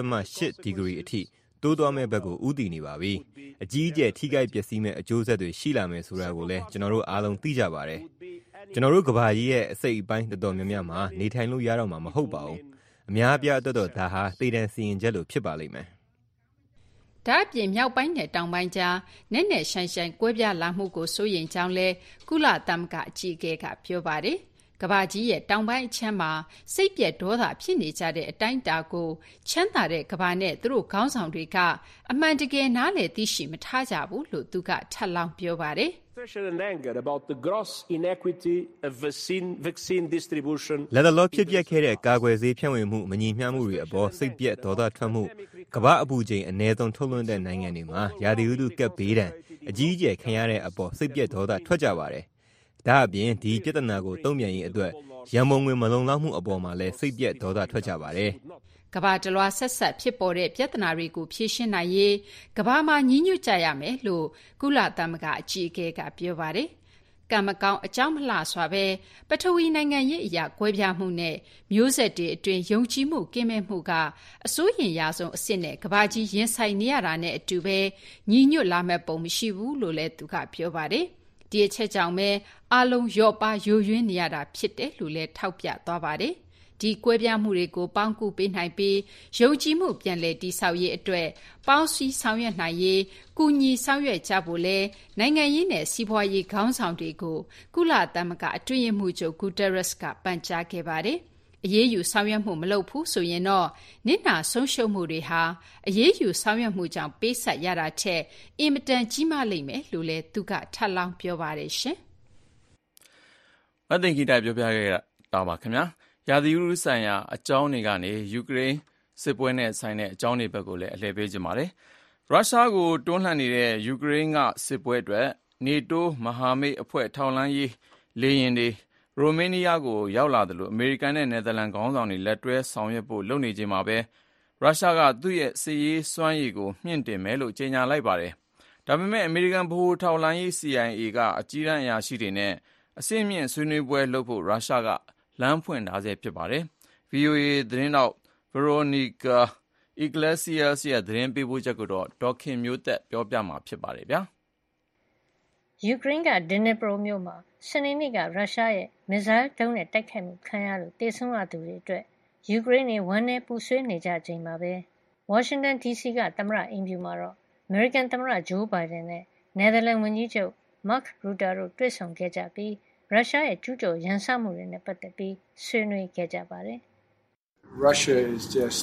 2.8 ဒီဂရီအထိတိုးသွားမဲ့ဘက်ကိုဥတည်နေပါပြီ။အကြီးအကျယ်ထိခိုက်ပျက်စီးမဲ့အကျိုးဆက်တွေရှိလာမယ်ဆိုတာကိုလည်းကျွန်တော်တို့အားလုံးသိကြပါတယ်။ကျွန်တော်တို့ကမ္ဘာကြီးရဲ့အစိတ်အပိုင်းတော်တော်များများမှာနေထိုင်လို့ရတော့မှာမဟုတ်ပါဘူး။အများအပြားအတွက်တော့ဒါဟာသေတံစီရင်ချက်လို့ဖြစ်ပါလိမ့်မယ်။ဒါ့အပြင်မြောက်ပိုင်းနဲ့တောင်ပိုင်းကြားနက်နက်ရှိုင်းရှိုင်းကွဲပြားလာမှုကိုစိုးရိမ်ကြောင်းလဲကုလသမဂ္ဂအကြီးအကဲကပြောပါတယ်။ကမ္ဘာကြီးရဲ့တောင်ပိုင်းအချမ်းမှာစိတ်ပြက်ဒေါသဖြစ်နေကြတဲ့အတိုင်းအတာကိုချမ်းသာတဲ့ကမ္ဘာနဲ့သူတို့ခေါင်းဆောင်တွေကအမှန်တကယ်နားလည်သိရှိမထားကြဘူးလို့သူကထပ်လောင်းပြောပါတယ် and anger about the gross inequity of vaccine distribution လက်တလောဖြစ်ပျက်ခဲ့တဲ့ကာကွယ်ဆေးဖြန့်ဝေမှုမညီမျှမှုတွေအပေါ်စိတ်ပြက်ဒေါသထွက်မှုကမ္ဘာအပူချိန်အနည်းဆုံးထုတ်လွှင့်တဲ့နိုင်ငံတွေမှာရာသီဥတုကပ်ဘေးဒဏ်အကြီးအကျယ်ခံရတဲ့အပေါ်စိတ်ပြက်ဒေါသထွက်ကြပါတယ်ဒါအပြင်ဒီပြဿနာကိုတုံ့ပြန်ရေးအတွက်ရန်ပုံငွေမလုံလောက်မှုအပေါ်မှာလည်းစိတ်ပြက်ဒေါသထွက်ကြပါတယ်ကမ္ဘာတလွှားဆက်ဆက်ဖြစ်ပေါ်တဲ့ပြဿနာတွေကိုဖြေရှင်းနိုင်ရေးကမ္ဘာမှာညီညွတ်ကြရမယ်လို့ကုလသမဂ္ဂအကြီးအကဲကပြောပါတယ်။ကံမကောင်းအကြောင်းမလှစွာပဲပထဝီနိုင်ငံရေးအရာကွဲပြားမှုနဲ့မျိုးဆက်တွေအတွင်းယုံကြည်မှုကင်းမဲ့မှုကအစိုးရင်ရဆုံးအစ်စ်နဲ့ကမ္ဘာကြီးရင်ဆိုင်နေရတာနဲ့အတူပဲညီညွတ်လာမဲ့ပုံမရှိဘူးလို့လည်းသူကပြောပါတယ်။ဒီအချက်ကြောင့်ပဲအလုံးရော့ပါယိုယွင်းနေရတာဖြစ်တယ်လို့လည်းထောက်ပြသွားပါတယ်။ဒီကွဲပြားမှုတွေကိုပေါင်းကူပေးနိုင်ပြီးယုံကြည်မှုပြန်လည်တည်ဆောက်ရေးအတွက်ပေါင်းစည်းဆောင်ရွက်နိုင်ရေးကူညီဆောင်ရွက်ကြဖို့လဲနိုင်ငံရေးနဲ့စီးပွားရေးခေါင်းဆောင်တွေကိုကုလသမဂ္ဂအတွင်းရေးမှူးချုပ်ဂူတာရက်စ်ကပန်ကြားခဲ့ပါတယ်။အရေးယူဆောင်ရွက်မှုမလုပ်ဘူးဆိုရင်တော့နစ်နာဆုံးရှုံးမှုတွေဟာအရေးယူဆောင်ရွက်မှုကြောင့်ပေးဆက်ရတာထက်အင်မတန်ကြီးမားလိမ့်မယ်လို့လဲသူကထပ်လောင်းပြောပါတယ်ရှင်။မသိင်္ဂီတိုင်ပြောပြခဲ့တာပါခင်ဗျာ။ရာသီဥတုဆိုင်ရာအကြောင်းတွေကနေယူကရိန်းစစ်ပွဲနဲ့ဆိုင်တဲ့အကြောင်းတွေဘက်ကိုလည်းအလှည့်ပေးကြပါတယ်။ရုရှားကိုတွန်းလှန်နေတဲ့ယူကရိန်းကစစ်ပွဲအတွက်နေတိုးမဟာမိတ်အဖွဲ့ထောက်လှမ်းရေးလေယာဉ်တွေရိုမေးနီးယားကိုရောက်လာတယ်လို့အမေရိကန်နဲ့နယ်သာလန်ခေါင်းဆောင်တွေလက်တွဲဆောင်ရွက်ဖို့လုပ်နေချိန်မှာပဲရုရှားကသူ့ရဲ့စစ်ရေးစွမ်းရည်ကိုမြင့်တင်မယ်လို့ကြေညာလိုက်ပါတယ်။ဒါပေမဲ့အမေရိကန်ဗဟိုထောက်လှမ်းရေး CIA ကအကြီးတန်းအရာရှိတွေနဲ့အဆင့်မြင့်ဆွေးနွေးပွဲလုပ်ဖို့ရုရှားကလမ်းဖွင့်ထားဆဲဖြစ်ပါတယ်။ VOA သတင်းတောက် Veronica Iglesias ရဲ့သတင်းပေးပို့ချက်ကိုတော့ဒေါ်ခင်မျိုးသက်ပြောပြမှာဖြစ်ပါတယ်ဗျာ။ယူကရိန်းကဒနီပရိုမြို့မှာစနေနေ့ကရုရှားရဲ့မစ်ဇိုင်းဒုံးနဲ့တိုက်ခိုက်မှုခံရလို့တေဆုံးရသူတွေအတွက်ယူကရိန်းတွေဝမ်းနည်းပူဆွေးနေကြချိန်မှာပဲဝါရှင်တန် DC ကသမ္မတအိမ်ဖြူမှာတော့အမေရိကန်သမ္မတဂျိုးဘိုင်ဒန်နဲ့နယ်သာလန်ဝန်ကြီးချုပ်မာ့ခ်ရူတာတို့တွေ့ဆုံခဲ့ကြပြီးရုရှားရဲ့ကျူးကျော်ရန်စမှုတွေနဲ့ပတ်သက်ပြီးဆွေးနွေးခဲ့ကြပါတယ်။ Russia is just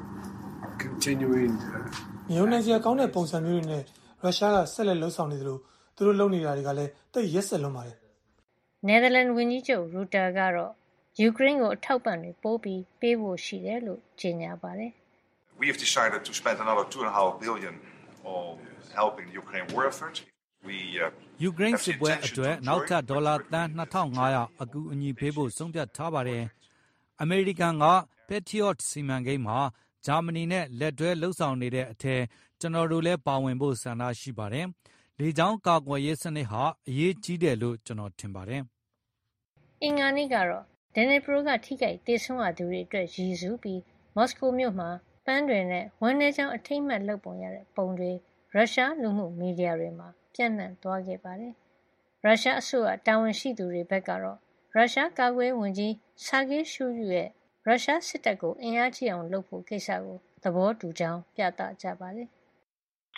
continuing မျိုးနိုင်စရာကောင်းတဲ့ပုံစံမျိုးတွေနဲ့ရုရှားကဆက်လက်လှုပ်ဆောင်နေသလိုသူတို့လုပ်နေတာတွေကလည်းတိတ်ရက်စက်လွန်းပါတယ်။ နယ်သာလန်ဝန်ကြီးချုပ်ရူတာကတော့ယူကရိန်းကိုအထောက်ပံ့တွေပို့ပြီးပေးဖို့ရှိတယ်လို့ကြေညာပါတယ်။ We have decided to spend another 2.5 billion on helping the Ukraine war effort. ယူကရိန်းစစ်ပွဲအတွက်နောက်ထပ်ဒေါ်လာသန်း2500အကူအညီပေးဖို့ဆုံးဖြတ်ထားပါတယ်။အမေရိကန်က Patriot စီမံကိန်းမှာဂျာမနီနဲ့လက်တွဲလှုပ်ဆောင်နေတဲ့အထက်ကျွန်တော်တို့လည်းပါဝင်ဖို့ဆန္ဒရှိပါတယ်။လေကြောင်းကာကွယ်ရေးစနစ်ဟာအရေးကြီးတယ်လို့ကျွန်တော်ထင်ပါတယ်။အင်္ဂါနေ့ကတော့ဒနီပရိုကထိခိုက်တေဆုံးရသူတွေအတွက်ရည်စူးပြီးမော်စကိုမြို့မှာပန်းတွေနဲ့ဝမ်းနည်းကြောင်းအထိမ်းအမှတ်လုပ်ပုံရတဲ့ပုံတွေရုရှားလူမှုမီဒီယာတွေမှာပြန့်နှံ့သွားခဲ့ပါတယ်။ရုရှားအစိုးရတာဝန်ရှိသူတွေဘက်ကတော့ရုရှားကာကွယ်ရေးဝန်ကြီးဆာဂေးရှူယူရဲ့ရုရှားစစ်တပ်ကိုအင်အားကြီးအောင်လုပ်ဖို့ကိစ္စကိုသဘောတူကြောင်းပြသကြပါတယ်။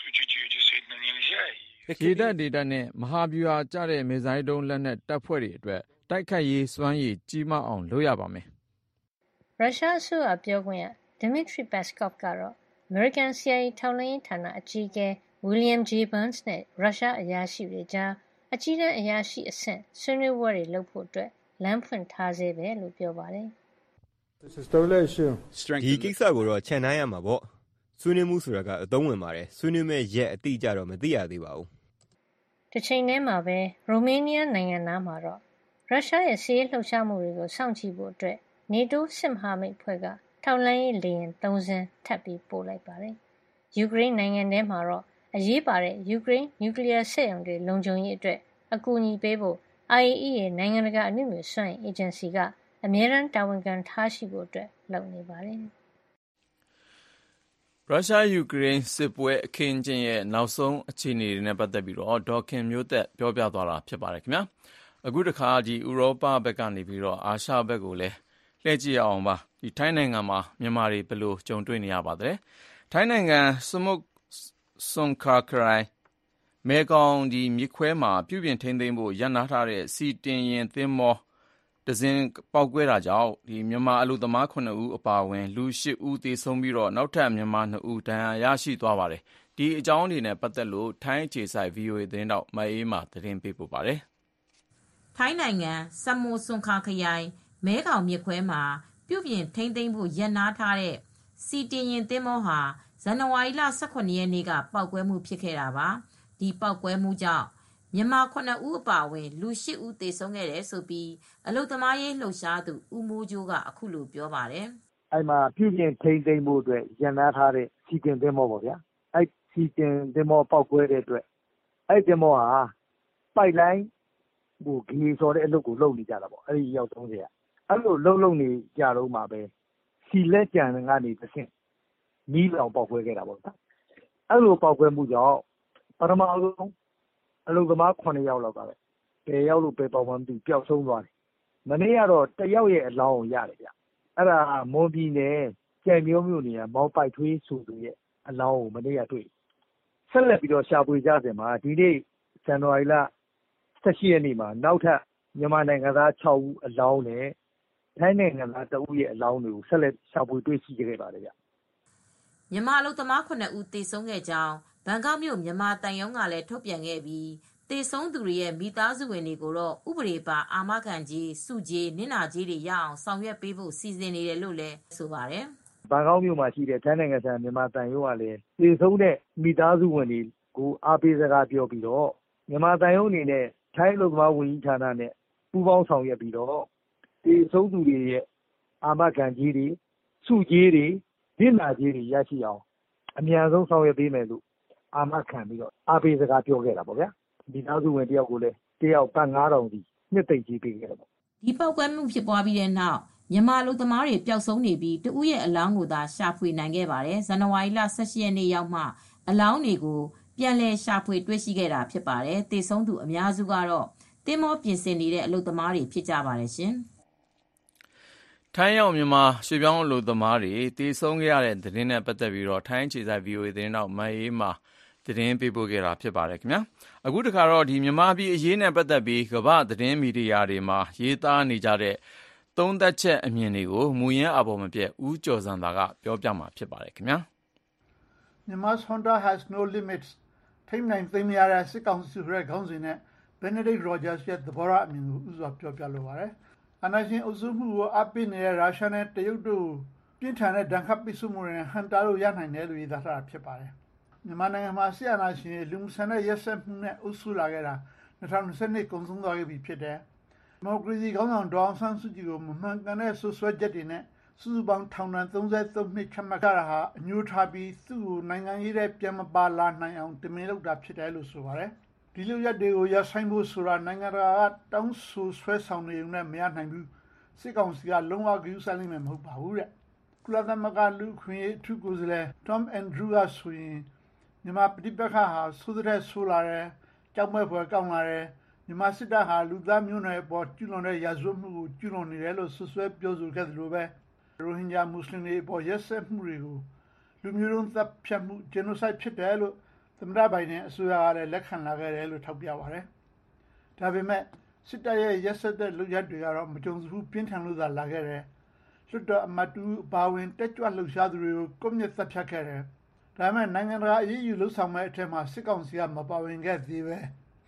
ရေတပ်ဒေသနဲ့မဟာဗျူဟာကျတဲ့မေဇိုင်းဒုံးလက်နက်တပ်ဖွဲ့တွေအတွက်တိုက်ခိုက်ရေးစွမ်းရည်ကြီးမားအောင်လုပ်ရပါမယ်။ရုရှားအစိုးရပြောခွင့်ရ Dmitry Peskov ကတော့ American CIA ထောက်လှမ်းရေးဌာနအကြီးအကဲ William J. Burns နဲ့ရုရှားအရာရှိတွေကြားအကြီးတန်းအရာရှိအဆင့်ဆွေးနွေးပွဲတွေလုပ်ဖို့လမ်းဖွင့်ထားဆဲပဲလို့ပြောပါတယ်။ဒီကိစ္စကိုတော့ခြံထားရမှာပေါ့။ဆွေးနွေးမှုဆိုတာကအသုံးဝင်ပါတယ်။ဆွေးနွေးမဲ့ရက်အတိအကျတော့မသိရသေးပါဘူး။တစ်ချိန်တည်းမှာပဲရိုမေးနီးယားနိုင်ငံသားမှာတော့ရုရှားရဲ့စစ်ရေးလှုပ်ရှားမှုတွေကိုစောင့်ကြည့်ဖို့NATO စစ်မဟာမိတ်ဖွဲ့ကထောက်လှမ်းရေးလေယာဉ်3စင်းထပ်ပြီးပို့လိုက်ပါတယ်။ယူကရိန်းနိုင်ငံထဲမှာတော့အရေးပါတဲ့ယူကရိန်းနျူကလ িয়ার စက်ရုံတွေလုံခြုံရေးအတွက်အကူအညီပေးဖို့ IAEA နိုင်ငံတကာအနုမြူစွမ်းအင်အေဂျင်စီကအမြဲတမ်းတာဝန်ခံထားရှိဖို့လုပ်နေပါတယ်။ရုရှားယူကရိန်းစစ်ပွဲအခင်းအကျင်းရဲ့နောက်ဆုံးအခြေအနေတွေနဲ့ပတ်သက်ပြီးတော့ဒေါခင်မျိုးသက်ပြောပြသွားတာဖြစ်ပါတယ်ခင်ဗျာ။အခုတခါဒီဥရောပဘက်ကနေပြီးတော့အာရှဘက်ကိုလည်းလှည့်ကြည့်အောင်ပါ။ဒီထိုင်းနိုင်ငံမှာမြန်မာတွေဘယ်လိုကြုံတွေ့နေရပါသလဲ။ထိုင်းနိုင်ငံစမုတ်ဆွန်ခါခရိုင်မဲကောင်းဒီမြစ်ခွဲမှာပြုပြင်ထိန်းသိမ်းဖို့ရပ်နားထားတဲ့စီတင်ရင်သင်းမောတစင်းပေါက်ကွဲတာကြောင့်ဒီမြန်မာအလူသမား9ဦးအပါအဝင်လူ10ဦးသေဆုံးပြီးတော့နောက်ထပ်မြန်မာ2ဦးဒဏ်ရာရရှိသွားပါတယ်။ဒီအကြောင်းတွေနဲ့ပတ်သက်လို့ထိုင်းအခြေစိုက် VOA သတင်းတောက်မအေးမာသတင်းပေးပို့ပါတယ်။ထိုင်းနိုင်ငံစမုတ်ဆွန်ခါခရိုင်မဲခေါင်မြစ်ခွဲမှာပြုပြင်ထိန်းသိမ်းဖို့ရပ်နားထားတဲ့စီတင်ရင်သင်းမောဟာဇန်နဝါရီလ18ရက်နေ့ကပေါက်ကွဲမှုဖြစ်ခဲ့တာပါ။ဒီပေါက်ကွဲမှုကြောင့်မြန်မာ9ဦးအပါအဝင်လူ10ဦးသေဆုံးခဲ့တယ်ဆိုပြီးအလုသမားရေးလှုပ်ရှားသူဦးမိုးကျိုးကအခုလိုပြောပါတယ်။အဲ့မှာပြုပြင်ထိန်းသိမ်းမှုအတွက်ရန်နာထားတဲ့စီတင်သင်းမောပေါ့ဗျာ။အဲ့စီတင်သင်းမောပေါက်ကွဲတဲ့အတွက်အဲ့သင်းမောဟာပိုက်လိုင်းဟိုဂီဆိုတဲ့အလုပ်ကိုလုပ်နေကြတာပေါ့။အဲ့ဒီရောက်30ကအဲ့လိုလုပ်နေကြတော့မှပဲစီလက်ကြံကနေတစ်ဆင့်မီးလောင်ပေါက်ကွဲခဲ့တာပေါ့ဗျာ။အဲ့လိုပေါက်ကွဲမှုကြောင့်ပထမဆုံးအလုပ်သမား9ယောက်လောက်ကပဲဘယ်ရောက်လို့ပဲပေါက်မှမသိပျောက်ဆုံးသွားတယ်။မနေ့ကတော့တယောက်ရဲ့အလောင်းကိုရတယ်ဗျ။အဲ့ဒါမွန်ပြည်နယ်ကြံမျိုးမြို့နယ်မောင်ပိုက်ထွေးဆိုသူရဲ့အလောင်းကိုမနေ့ကတွေ့။ဆက်လက်ပြီးတော့ရှာဖွေကြစဉ်မှာဒီနေ့ဇန်နဝါရီလ18ရက်နေ့မှာနောက်ထပ်မြန်မာနိုင်ငံသား6ဦးအလောင်းနဲ့ထိုင်းနိုင်ငံသား2ဦးရဲ့အလောင်းတွေကိုဆက်လက်ရှာဖွေတွေ့ရှိခဲ့ပါတယ်ဗျ။မြန်မာအလုပ်သမား9ဦးသေဆုံးခဲ့ကြောင်းဘန်ကောက်မြို့မြန်မာတန်ယုံကလည်းထုတ်ပြန်ခဲ့ပြီးသေဆုံးသူတွေရဲ့မိသားစုဝင်တွေကိုတော့ဥပဒေပါအာမခံကြီးစုကြီးနစ်နာကြီးတွေရအောင်ဆောင်ရွက်ပေးဖို့စီစဉ်နေတယ်လို့လည်းဆိုပါတယ်။ဘန်ကောက်မြို့မှာရှိတဲ့ထိုင်းနိုင်ငံဆိုင်မြန်မာတန်ယုံကလည်းသေဆုံးတဲ့မိသားစုဝင်တွေကိုအားပေးစကားပြောပြီးတော့မြန်မာတန်ယုံအနေနဲ့ထိုင်းအလုပ်သမားဝန်ကြီးဌာနနဲ့ပူးပေါင်းဆောင်ရွက်ပြီးတော့သေဆုံးသူတွေရဲ့အာမခံကြီးတွေစုကြီးတွေနစ်နာကြီးတွေရရှိအောင်အမြန်ဆုံးဆောင်ရွက်ပေးမယ်လို့အာမခံပြီးတော့အားပေးစကားပြောခဲ့တာပေါ့ဗျာဒီသားစုဝင်တယောက်ကိုလည်းတယောက်ပတ်9000စီနှစ်သိမ့်ကြီးပေးခဲ့တယ်ပေါ့ဒီပောက်ကွဲမှုဖြစ်ပွားပြီးတဲ့နောက်မြန်မာလူသမားတွေပျောက်ဆုံးနေပြီးတဦးရဲ့အလောင်းကိုသာရှာဖွေနိုင်ခဲ့ပါတယ်ဇန်နဝါရီလ18ရက်နေ့ရောက်မှအလောင်းတွေကိုပြန်လည်ရှာဖွေတွေ့ရှိခဲ့တာဖြစ်ပါတယ်သေဆုံးသူအများစုကတော့တင်းမောပြင်ဆင်နေတဲ့အလုပ်သမားတွေဖြစ်ကြပါတယ်ရှင်ထိုင်းရောက်မြန်မာရွှေပြောင်းအလုပ်သမားတွေတေဆုံးခဲ့ရတဲ့သတင်းနဲ့ပတ်သက်ပြီးတော့ထိုင်းခြေဆိုင် VOA သတင်းတော့မအေးမှာသတင်းပေးပို့ခဲ့တာဖြစ်ပါတယ်ခင်ဗျာအခုတခါတော့ဒီမြန်မာပြည်အရေးနဲ့ပတ်သက်ပြီးကမ္ဘာသတင်းမီဒီယာတွေမှာရေးသားနေကြတဲ့သုံးသက်ချက်အမြင်တွေကိုမူရင်းအပေါ်မပြတ်ဦးကျော်စံသာကပြောပြမှာဖြစ်ပါတယ်ခင်ဗျာ Myanmar's Hunter has no limits ထိမ့်နိုင်သိမ်းမရတဲ့စစ်ကောင်စီဆိုတဲ့ခေါင်းစဉ်နဲ့ Benedict Rogers ရဲ့သဘောထားအမြင်ကိုဥစွာပြောပြလိုပါတယ်အနာရှင်အုပ်စုမှုကိုအပိနေတဲ့ရုရှားနဲ့တရုတ်တို့ပြင်းထန်တဲ့ဒဏ်ခတ်ပိတ်ဆို့မှုတွေနဲ့ဟန်တာလို့ရနိုင်တယ်လို့ရေးသားထားတာဖြစ်ပါတယ်မြန်မာနိုင်ငံမှာဆီယနာရှင်လူမှုဆန်တဲ့ရက်စက်မှုနဲ့အုပ်စုလာခဲ့တာ2022ကုန်ဆုံးသွားပြီဖြစ်တယ်။ဒီမိုကရေစီခေါင်းဆောင်ဒေါ်အောင်ဆန်းစုကြည်ကိုမမှန်ကန်တဲ့ဆွဆွဲချက်တွေနဲ့စုစုပေါင်းထောင်ဒဏ်33နှစ်ချမှတ်ထားတာဟာအညှိုးထားပြီးသူ့ကိုနိုင်ငံရေးတဲ့ပြန်မပါလာနိုင်အောင်တမင်လုပ်တာဖြစ်တယ်လို့ဆိုပါတယ်။ဒီလိုရက်တွေကိုရဆိုင်ဖို့ဆိုတာနိုင်ငံတကာကတောင်းဆိုဆွဲဆောင်နေုံနဲ့မရနိုင်ဘူး။စစ်ကောင်စီကလုံးဝဂရုစိုက်နိုင်မှာမဟုတ်ပါဘူးတဲ့။ကုလသမဂ္ဂလူ့အခွင့်အရေးအထူးကိုယ်စားလှယ် Tom Andrews ကဆိုရင်မြန်မာပြည်ပခါဟာဆိုးတဲ့ဆိုးလာတယ်ကြောက်မဲ့ဖွယ်ကောင်းလာတယ်မြန်မာစစ်တပ်ဟာလူသားမျိုးနွယ်ပေါ်ကျူးလွန်တဲ့ရာဇဝတ်မှုကိုကျူးလွန်နေတယ်လို့ဆွဆွဲပြောဆိုခဲ့သလိုပဲရိုဟင်ဂျာမွတ်စလင်တွေပေါ်ရက်စက်မှုတွေကိုလူမျိုးတုံးသတ်ဖြတ်မှု genocide ဖြစ်တယ်လို့သမ္မတဘိုင်ဒန်အစိုးရကလည်းလက်ခံလာခဲ့တယ်လို့ထောက်ပြပါတယ်။ဒါပေမဲ့စစ်တပ်ရဲ့ရက်စက်တဲ့လုပ်ရပ်တွေကတော့မကြုံစဖူးပြင်းထန်လို့သာလာခဲ့တယ်။လွှတ်တော်အမတ်တူအပါဝင်တက်ကြွလှုပ်ရှားသူတွေကိုကွပ်မျက်သတ်ဖြတ်ခဲ့တယ်။ဒါပေမဲ့နိုင်ငံတကာအရေးယူလှုပ်ဆောင်မဲ့အထက်မှာစစ်ကောင်စီကမပါဝင်ခဲ့သေးပဲ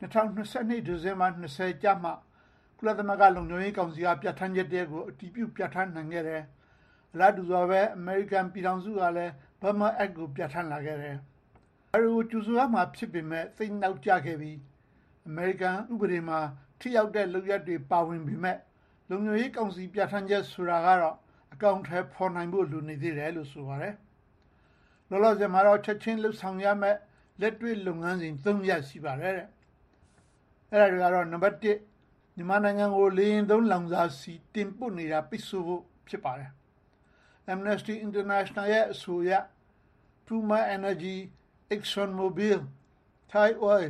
2022ဒီဇင်ဘာ20ကျမှကုလသမဂ္ဂလုံခြုံရေးကောင်စီကပြဋ္ဌာန်းချက်တွေကိုအတည်ပြုပြဋ္ဌာန်းနိုင်ခဲ့တယ်။အလားတူစွာပဲအမေရိကန်ပြည်ထောင်စုကလည်း Burma Act ကိုပြဋ္ဌာန်းလာခဲ့တယ်။အဲဒီကိုကျူဆူရမှာဖြစ်ပေမဲ့သိနောက်ကျခဲ့ပြီးအမေရိကန်ဥပဒေမှာထိရောက်တဲ့လုပ်ရပ်တွေပါဝင်ပေမဲ့လုံခြုံရေးကောင်စီပြဋ္ဌာန်းချက်ဆိုတာကတော့အကောင့်ထဲဖော်နိုင်ဖို့လိုနေသေးတယ်လို့ဆိုပါတယ်။လောလောဆယ်မှာတော့ချက်ချင်းလှုပ်ဆောင်ရမယ့်လက်တွေ့လုပ်ငန်းစဉ်၃ရပ်ရှိပါတယ်တဲ့။အဲ့ဒါတွေကတော့နံပါတ်1မြန်မာနိုင်ငံကိုလေယာဉ်သုံးလောင်စာဆီတင်ပို့နေတာပိတ်ဆို့ဖို့ဖြစ်ပါတယ်။ Amnesty International ရဲ့အဆိုအရ Puma Energy, ExxonMobil, Thai Oil,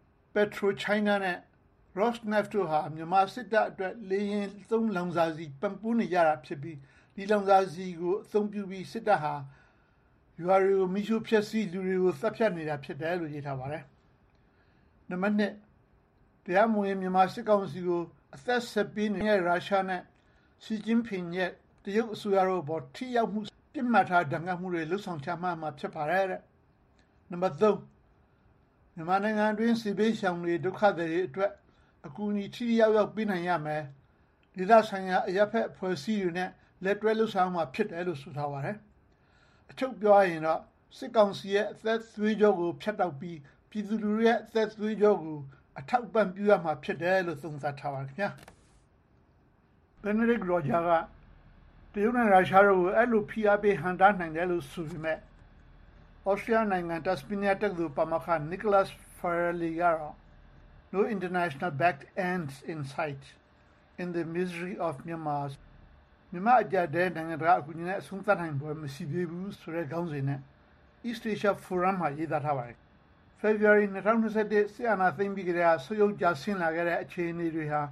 PetroChina နဲ့ Rosneft တို့ဟာမြန်မာစစ်တပ်အတွက်လေယာဉ်သုံးလောင်စာဆီပံ့ပိုးနေကြတာဖြစ်ပြီးဒီလောင်စာဆီကိုအသုံးပြုပြီးစစ်တပ်ဟာရွာတွေကိုမိရှုဖျက်ဆီးလူတွေကိုသတ်ဖြတ်နေတာဖြစ်တယ်လို့ရေးထားပါတယ်။နံပါတ်2တရားမဝင်မြန်မာစစ်ကောင်စီကိုအသက်ဆက်ပေးနေတဲ့ရုရှားနဲ့ရှီကျင်းဖင်ရဲ့တရုတ်အစိုးရတို့ပေါ်ထိရောက်မှုပြစ်မှတ်ထားဒဏ်ခတ်မှုတွေလှုပ်ဆောင်ချမှမှာဖြစ်ပါတယ်တဲ့။နံပါတ်3မြန်မာနိုင်ငံတွင်းစစ်ဘေးရှောင်တွေဒုက္ခသည်တွေအတွက်အကူအညီထိရောက်ပေးနိုင်ရမယ်။ဒေသဆိုင်ရာအရပ်ဖက်အဖွဲ့အစည်းတွေနဲ့လက်တွဲလှုပ်ဆောင်မှာဖြစ်တယ်လို့ဆိုထားပါတယ်။အချုပ်ပြောရရင်တော့စစ်ကောင်စီရဲ့အသက်သွေးကြောကိုဖျက်တောက်ပြီးပြည်သူလူထုရဲ့အသက်သွေးကြောကိုအထောက်ပံ့ပြုရမှာဖြစ်တယ်လို့သုံးသပ်ထားပါခင်ဗျာ။ Benedict Roger ကတရုတ်နဲ့ရုရှားတို့ကိုအဲ့လိုဖိအားပေးဟန်တာနိုင်တယ်လို့ဆိုပေမဲ့ဩစတြေးလျနိုင်ငံ Tasmania တက္ကသိုလ်ပါမောက္ခ Nicholas Farrelly ကတော့ No international back ends in sight in the misery of Myanmar မြန်မာအကြတဲ့နိုင်ငံတကာအကူအညီနဲ့အဆုံးသတ်နိုင်ပွဲမရှိသေးဘူးဆိုတဲ့ခေါင်းစဉ်နဲ့ East Asia Forum မှာရေးသားထားပါတယ်။ February 2021ဆီယနာသိမ့်ပြီးကြတဲ့ဆုပ်ယုပ်ကြဆင်းလာခဲ့တဲ့အခြေအနေတွေဟာ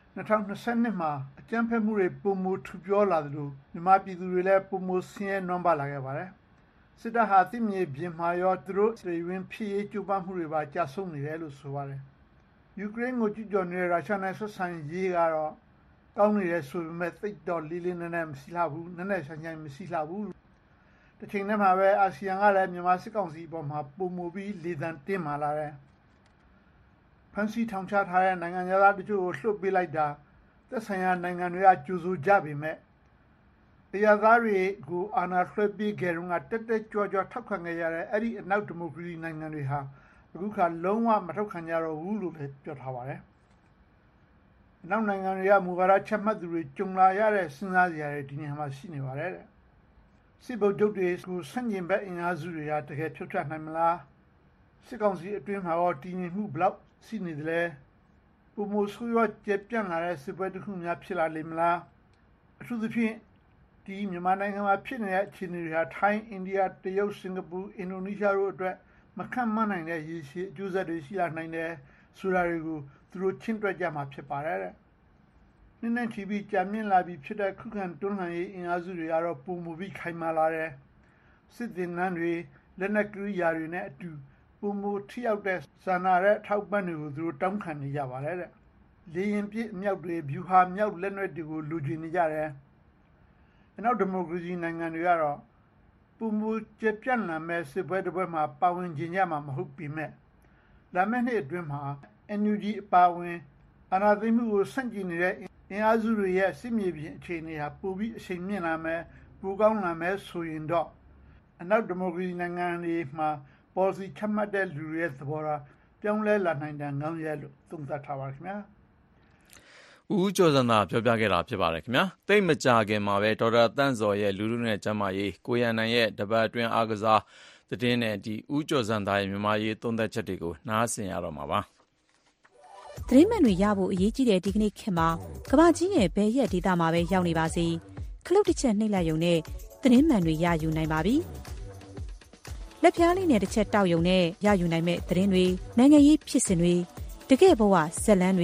2022မှာအကြမ်းဖက်မှုတွေပုံမထူပြောလာသလိုမြန်မာပြည်သူတွေလည်းပုံမဆင်းရဲနွမ်းပါလာခဲ့ပါတယ်။စစ်တပ်ဟာတိမြေပြင်မှာရောသူတို့တွေဝင်ဖြစ်ရေးကြိုးပမ်းမှုတွေပါကြာဆုံးနေတယ်လို့ဆိုပါတယ်။ယူကရိန်းကိုကျူးကျော်နေတဲ့ရုရှားနဲ့ဆက်ဆံရေးကတော့ကောင်းနေတယ်ဆိုပေမဲ့သိတော့လေးလေးနက်နက်မရှိလှဘူးနက်နက်ဆိုင်ဆိုင်မရှိလှဘူး။တစ်ချိန်တည်းမှာပဲအာဆီယံကလည်းမြန်မာစစ်ကောင်စီအပေါ်မှာပုံမပြီးလေသံတင်းမာလာတယ်။ဖန်စီထောင်ချထားတဲ့နိုင်ငံသားတချို့ကိုလှုပ်ပေးလိုက်တာသက်ဆိုင်ရာနိုင်ငံတွေကကြိုးစိုးကြပေမဲ့တရားသားတွေကိုအာဏာလွှဲပေးကြတော့တက်တက်ကြွကြွထောက်ခံကြရတဲ့အဲ့ဒီအနောက်ဒီမိုကရေစီနိုင်ငံတွေဟာအခုခါလုံးဝမထောက်ခံကြတော့ဘူးလို့လည်းပြောထားပါတယ်။အနောက်နိုင်ငံတွေကမူဝါဒချက်မှတ်သူတွေကြုံလာရတဲ့စဉ်းစားစရာတွေဒီနေရာမှာရှိနေပါတယ်တဲ့။စစ်ဗိုလ်ချုပ်တွေကိုဆန့်ကျင်ဘက်အင်အားစုတွေကတကယ်ဖြုတ်ချနိုင်မလား။စစ်ကောင်စီအတွင်းမှာရောတည်ငြိမ်မှုဘလောက်ရှိနေသလဲ။ပုံမဆိုးရောကျပြန့်လာတဲ့စစ်ပွဲတစ်ခုများဖြစ်လာလိမ့်မလား။အထူးသဖြင့်ဒီမြန်မာနိုင်ငံမှာဖြစ်နေတဲ့အခြေအနေတွေဟာထိုင်း၊အိန္ဒိယ၊တရုတ်၊စင်ကာပူ၊အင်ဒိုနီးရှားတို့အတွက်မခန့်မှန်းနိုင်တဲ့ရည်ရှိအကျိုးဆက်တွေရှိလာနိုင်တယ်ဆိုတာတွေကိုသူတို့ချင်းတွက်ကြမှာဖြစ်ပါတယ်တဲ့။နည်းနည်းချီပြီးကြာမြင့်လာပြီးဖြစ်တဲ့ခုခံတွန်းလှန်ရေးအင်အားစုတွေကတော့ပုံမပြီးခိုင်မာလာတယ်။စစ်သည်နှန်းတွေလက်နက်ကိရိယာတွေနဲ့အတူပုံမထိရောက်တဲ့စာနာတဲ့ထောက်ပံ့တွေကိုသူတို့တောင်းခံနေကြပါတယ်တဲ့။လေရင်ပြည့်အမြောက်တွေဗျူဟာမြောက်လက်နက်တွေကိုလူချင်နေကြတယ်။အနောက်ဒီမိုကရေစီနိုင်ငံတွေကတော့ပုံမကျပြန့်လာမဲ့စစ်ပွဲတစ်ပွဲမှာပါဝင်ခြင်းကြမှာမဟုတ်ပေမဲ့လာမယ့်နှစ်အတွင်းမှာ NUG အပါဝင်အာဏာသိမ်းမှုကိုဆန့်ကျင်နေတဲ့အင်အားစုတွေရဲ့စစ်မြေပြင်အခြေအနေဟာပိုပြီးအရှိန်မြင့်လာမယ်ပိုကောင်းလာမယ်ဆိုရင်တော့အနောက်ဒီမိုကရေစီနိုင်ငံတွေမှာ policy ချမှတ်တဲ့လူတွေရဲ့သဘောထားပြောင်းလဲလာနိုင်တဲ့ငောင်းရဲလို့သုံးသပ်ထားပါခင်ဗျာဦးကျော်စံသာပြောပြခဲ့တာဖြစ်ပါတယ်ခင်ဗျာတိတ်မကြခင်မှာပဲဒေါက်တာတန့်စော်ရဲ့လူလူနဲ့ကျမကြီးကိုရန်နိုင်ရဲ့တပတ်အတွင်းအားကစားသတင်းနဲ့ဒီဦးကျော်စံသာရဲ့မြန်မာရေးသုံးသက်ချက်တွေကိုနားဆင်ရတော့မှာပါသတင်းမှန်တွေရဖို့အရေးကြီးတဲ့ဒီကနေ့ခေတ်မှာကမ္ဘာကြီးရဲ့ဘယ်ရက်ဒေသမှာပဲရောက်နေပါစေခလုတ်တစ်ချက်နှိပ်လိုက်ရုံနဲ့သတင်းမှန်တွေရယူနိုင်ပါပြီလက်ဖြားလေးနဲ့တစ်ချက်တောက်ရုံနဲ့ရယူနိုင်မဲ့သတင်းတွေနိုင်ငံရေးဖြစ်စဉ်တွေတကယ့်ဘဝဇက်လန်းတွေ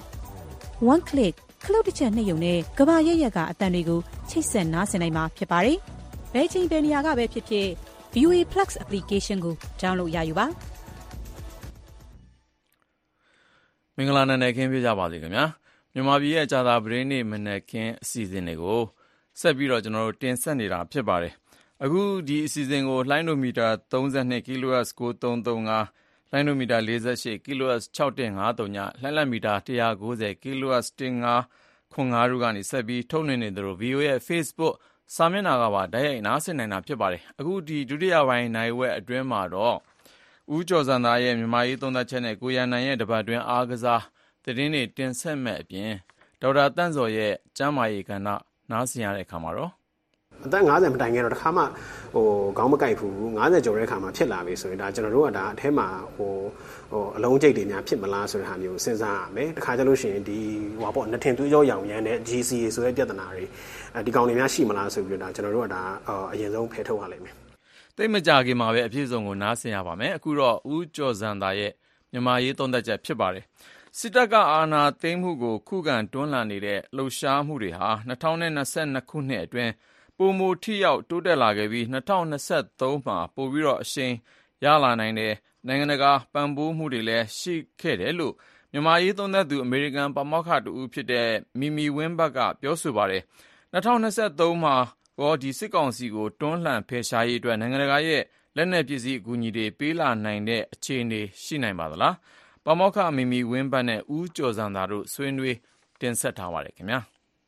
one click ခလုတ်တစ်ချက်နှိပ်ရုံနဲ့ကမ္ဘာရဲ့ရက်ကအတန်တွေကိုချိတ်ဆက်နားဆင်နိုင်မှာဖြစ်ပါတယ်ဘယ်ချိန်ဘယ်နေရာကပဲဖြစ်ဖြစ် VOA Plus application ကို download ရယူပါမင်္ဂလာနံနက်ခင်းပြကြပါစေခင်ဗျာမြန်မာပြည်ရဲ့ကြာသပတေးနေ့မနက်ခင်းအစီအစဉ်တွေကိုဆက်ပြီးတော့ကျွန်တော်တို့တင်ဆက်နေတာဖြစ်ပါတယ်အခုဒီအစီအစဉ်ကိုလှိုင်းဒိုမီတာ32 kHz 9335လှိုင်းဒိုမီတာ48 kHz 6153ညလှိုင်းလက်မီတာ190 kHz 1505တို့ကနေဆက်ပြီးထုတ်လွှင့်နေသလို VOA ရဲ့ Facebook စာမျက်နှာကပါဓာတ်ရိုက်နားဆင်နိုင်တာဖြစ်ပါတယ်အခုဒီဒုတိယပိုင်းနိုင်ဝက်အတွင်းမှာတော့ဦးကျော်စံသားရဲ့မြန်မာရေးသုံးသပ်ချက်နဲ့ကိုရန်နိုင်ရဲ့တပတ်တွင်းအားကစားသတင်းတွေတင်ဆက်မဲ့အပြင်ဒေါက်တာတန့်စော်ရဲ့ကျမ်းမာရေးကဏ္ဍနားဆင်ရတဲ့အခါမှာတော့အသက်50မတိုင်ခင်တော့တစ်ခါမှခေါင်းမကိုက်ဘူး50ကျော်တဲ့အခါမှာဖြစ်လာပြီဆိုရင်ဒါကျွန်တော်တို့ကဒါအထဲမှာအလုံးကျိတ်တွေများဖြစ်မလားဆိုတဲ့ဟာမျိုးစဉ်းစားရမယ်တခါကျလို့ရှိရင်ဒီနှစ်ထင်သွေးကြောရောင်ရမ်းတဲ့ GCA ဆိုတဲ့ပြဿနာတွေဒီကောင်တွေများရှိမလားဆိုပြီးတော့ဒါကျွန်တော်တို့ကဒါအရင်ဆုံးဖယ်ထုတ်ရလိမ့်မယ်သိမကြခင်မှာပဲအပြည့်စုံကိုနားဆင်ရပါမယ်အခုတော့ဦးကျော်စံသားရဲ့မြန်မာရေးသုံးသပ်ချက်ဖြစ်ပါတယ်စစ်တပ်ကအာဏာသိမ်းမှုကိုခုခံတွန်းလှန်နေတဲ့လှုပ်ရှားမှုတွေဟာ2022ခုနှစ်အတွင်းပိုမိုထိရောက်တိုးတက်လာခဲ့ပြီး2023မှာပိုပြီးတော့အရှိန်ရလာနိုင်တဲ့နိုင်ငံတကာပံ့ပိုးမှုတွေလည်းရှိခဲ့တယ်လို့မြန်မာရေးသုံးသပ်သူအမေရိကန်ပါမောက္ခတူဖြစ်တဲ့မီမီဝင်းဘတ်ကပြောဆိုပါတယ်2023မှာဒီစစ်ကောင်စီကိုတွန်းလှန်ဖယ်ရှားရေးအတွက်နိုင်ငံတကာရဲ့လက်နက်ပစ္စည်းအကူအညီတွေပေးလာနိုင်တဲ့အခြေအနေရှိနိုင်ပါသလားပါမောက္ခမီမီဝင်းဘတ်နဲ့ဦးကျော်စံသာတို့ဆွေးနွေးတင်ဆက်ထားပါတယ်ခင်ဗျာ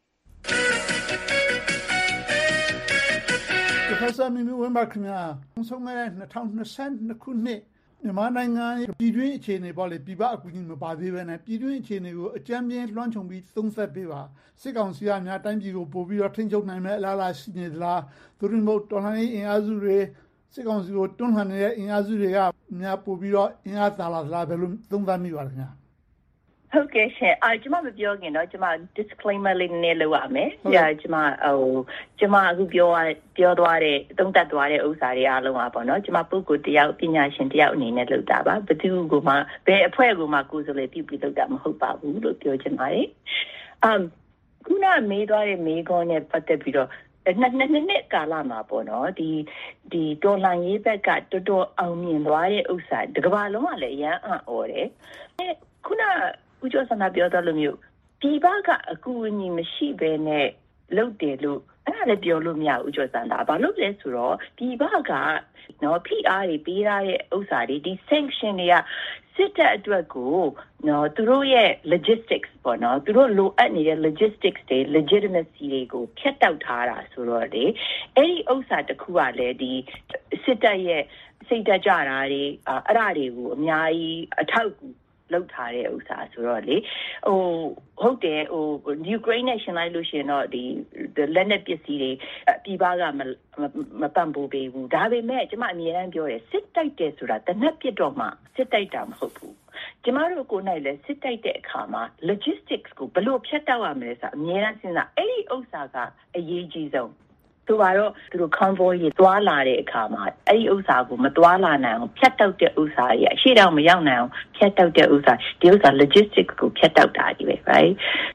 Professor Mimi Wimber ခင်ဗျာဆုံးမဲ့2022ခုနှစ်မြန်မာနိုင်ငံပြည်တွင်းအခြေအနေပေါ့လေပြည်ပအကူအညီမပါသေးပဲနဲ့ပြည်တွင်းအခြေအနေကိုအကြမ်းပြင်းလွှမ်းခြုံပြီးသုံးသပ်ပေးပါစစ်ကောင်စီကများတိုင်းပြည်ကိုပို့ပြီးတော့ထိန်းချုပ်နိုင်မဲ့အလားအလာရှိနေသလားသူတို့မျိုးတော်လှန်ရေးအင်အားစုတွေစစ်ကောင်စီကိုတွန်းလှန်နေတဲ့အင်အားစုတွေကများပို့ပြီးတော့အင်အားသာလာသလားဘယ်လိုသုံးသပ်မိပါလဲခင်ဗျာဟုတ်ကဲ့ရှင်ကျွန်မမပြောခင်တော့ကျွန်မ disclaimer လေးနည်းလုပ်ရမယ်ကျွန်မအခုပြောသွားတဲ့သုံးသပ်သွားတဲ့ဥစ္စာတွေအားလုံးอ่ะပေါ့နော်ကျွန်မပုဂ္ဂိုလ်တယောက်ပညာရှင်တယောက်အနေနဲ့လုပ်တာပါဘယ်သူကမှဘယ်အဖွဲ့ကမှကိုယ်စားလှယ်ပြုပြီးလုပ်တာမဟုတ်ပါဘူးလို့ပြောချင်ပါတယ်ခုနမေးသွားတဲ့မေးခွန်းနဲ့ပတ်သက်ပြီးတော့နှစ်ကာလမှာပေါ့နော်ဒီတော်လှန်ရေးဘက်ကတော်တော်အောင်မြင်သွားတဲ့ဥစ္စာတစ်ကမ္ဘာလုံးကလည်းအရန်အံ့ဩတယ်ခုနဦးကျော်စံသာပြောသွားလို့မျိုးပြည်ပကအကူအညီမရှိဘဲနဲ့လုပ်တယ်လို့အဲ့ဒါလည်းပြောလို့မရဘူးဦးကျော်စံသာဘာလို့လဲဆိုတော့ပြည်ပကနော်ဖိအားတွေပေးရတဲ့ဥစ္စာတွေဒီ sanction တွေကစစ်တပ်အတွက်ကိုနော်သူတို့ရဲ့ logistics ပေါ့နော်သူတို့လိုအပ်နေတဲ့ logistics တွေ legitimacy တွေကိုဖြတ်တောက်ထားတာဆိုတော့လေအဲ့ဒီဥစ္စာတစ်ခုကလည်းဒီစစ်တပ်ရဲ့စိတ်ဓာတ်ကြတာတွေအဲ့ဒါတွေကိုအများကြီးအထောက်အကူလောက်ထားတဲ့ဥစ္စာဆိုတော့လေဟုတ်တယ်ယူကရိန်းနဲ့ရှင်လိုက်လို့ရှင်တော့ဒီလက်နက်ပစ္စည်းတွေပြည်ပကမပံ့ပိုးပေးဘူးဒါပေမဲ့ကျွန်မအမြဲတမ်းပြောတယ်စစ်တိုက်တယ်ဆိုတာတနက်ပြစ်တော့မှစစ်တိုက်တာမဟုတ်ဘူးကျမတို့ကိုယ်နိုင်လဲစစ်တိုက်တဲ့အခါမှာ logistics ကိုဘယ်လိုဖြတ်တောက်ရမလဲဆိုတာအမြဲတမ်းစဉ်းစားအဲ့ဒီဥစ္စာကအရေးကြီးဆုံးသူကတော့သူတို့ convoy တွေသွားလာတဲ့အခါမှာအဲ့ဒီဥစ္စာကိုမသွားလာနိုင်အောင်ဖြတ်တောက်တဲ့ဥစ္စာကြီးအရှိတောင်မရောက်နိုင်အောင်ဖြတ်တောက်တဲ့ဥစ္စာဒီဥစ္စာ logistics ကိုဖြတ်တောက်တာကြီးပဲ right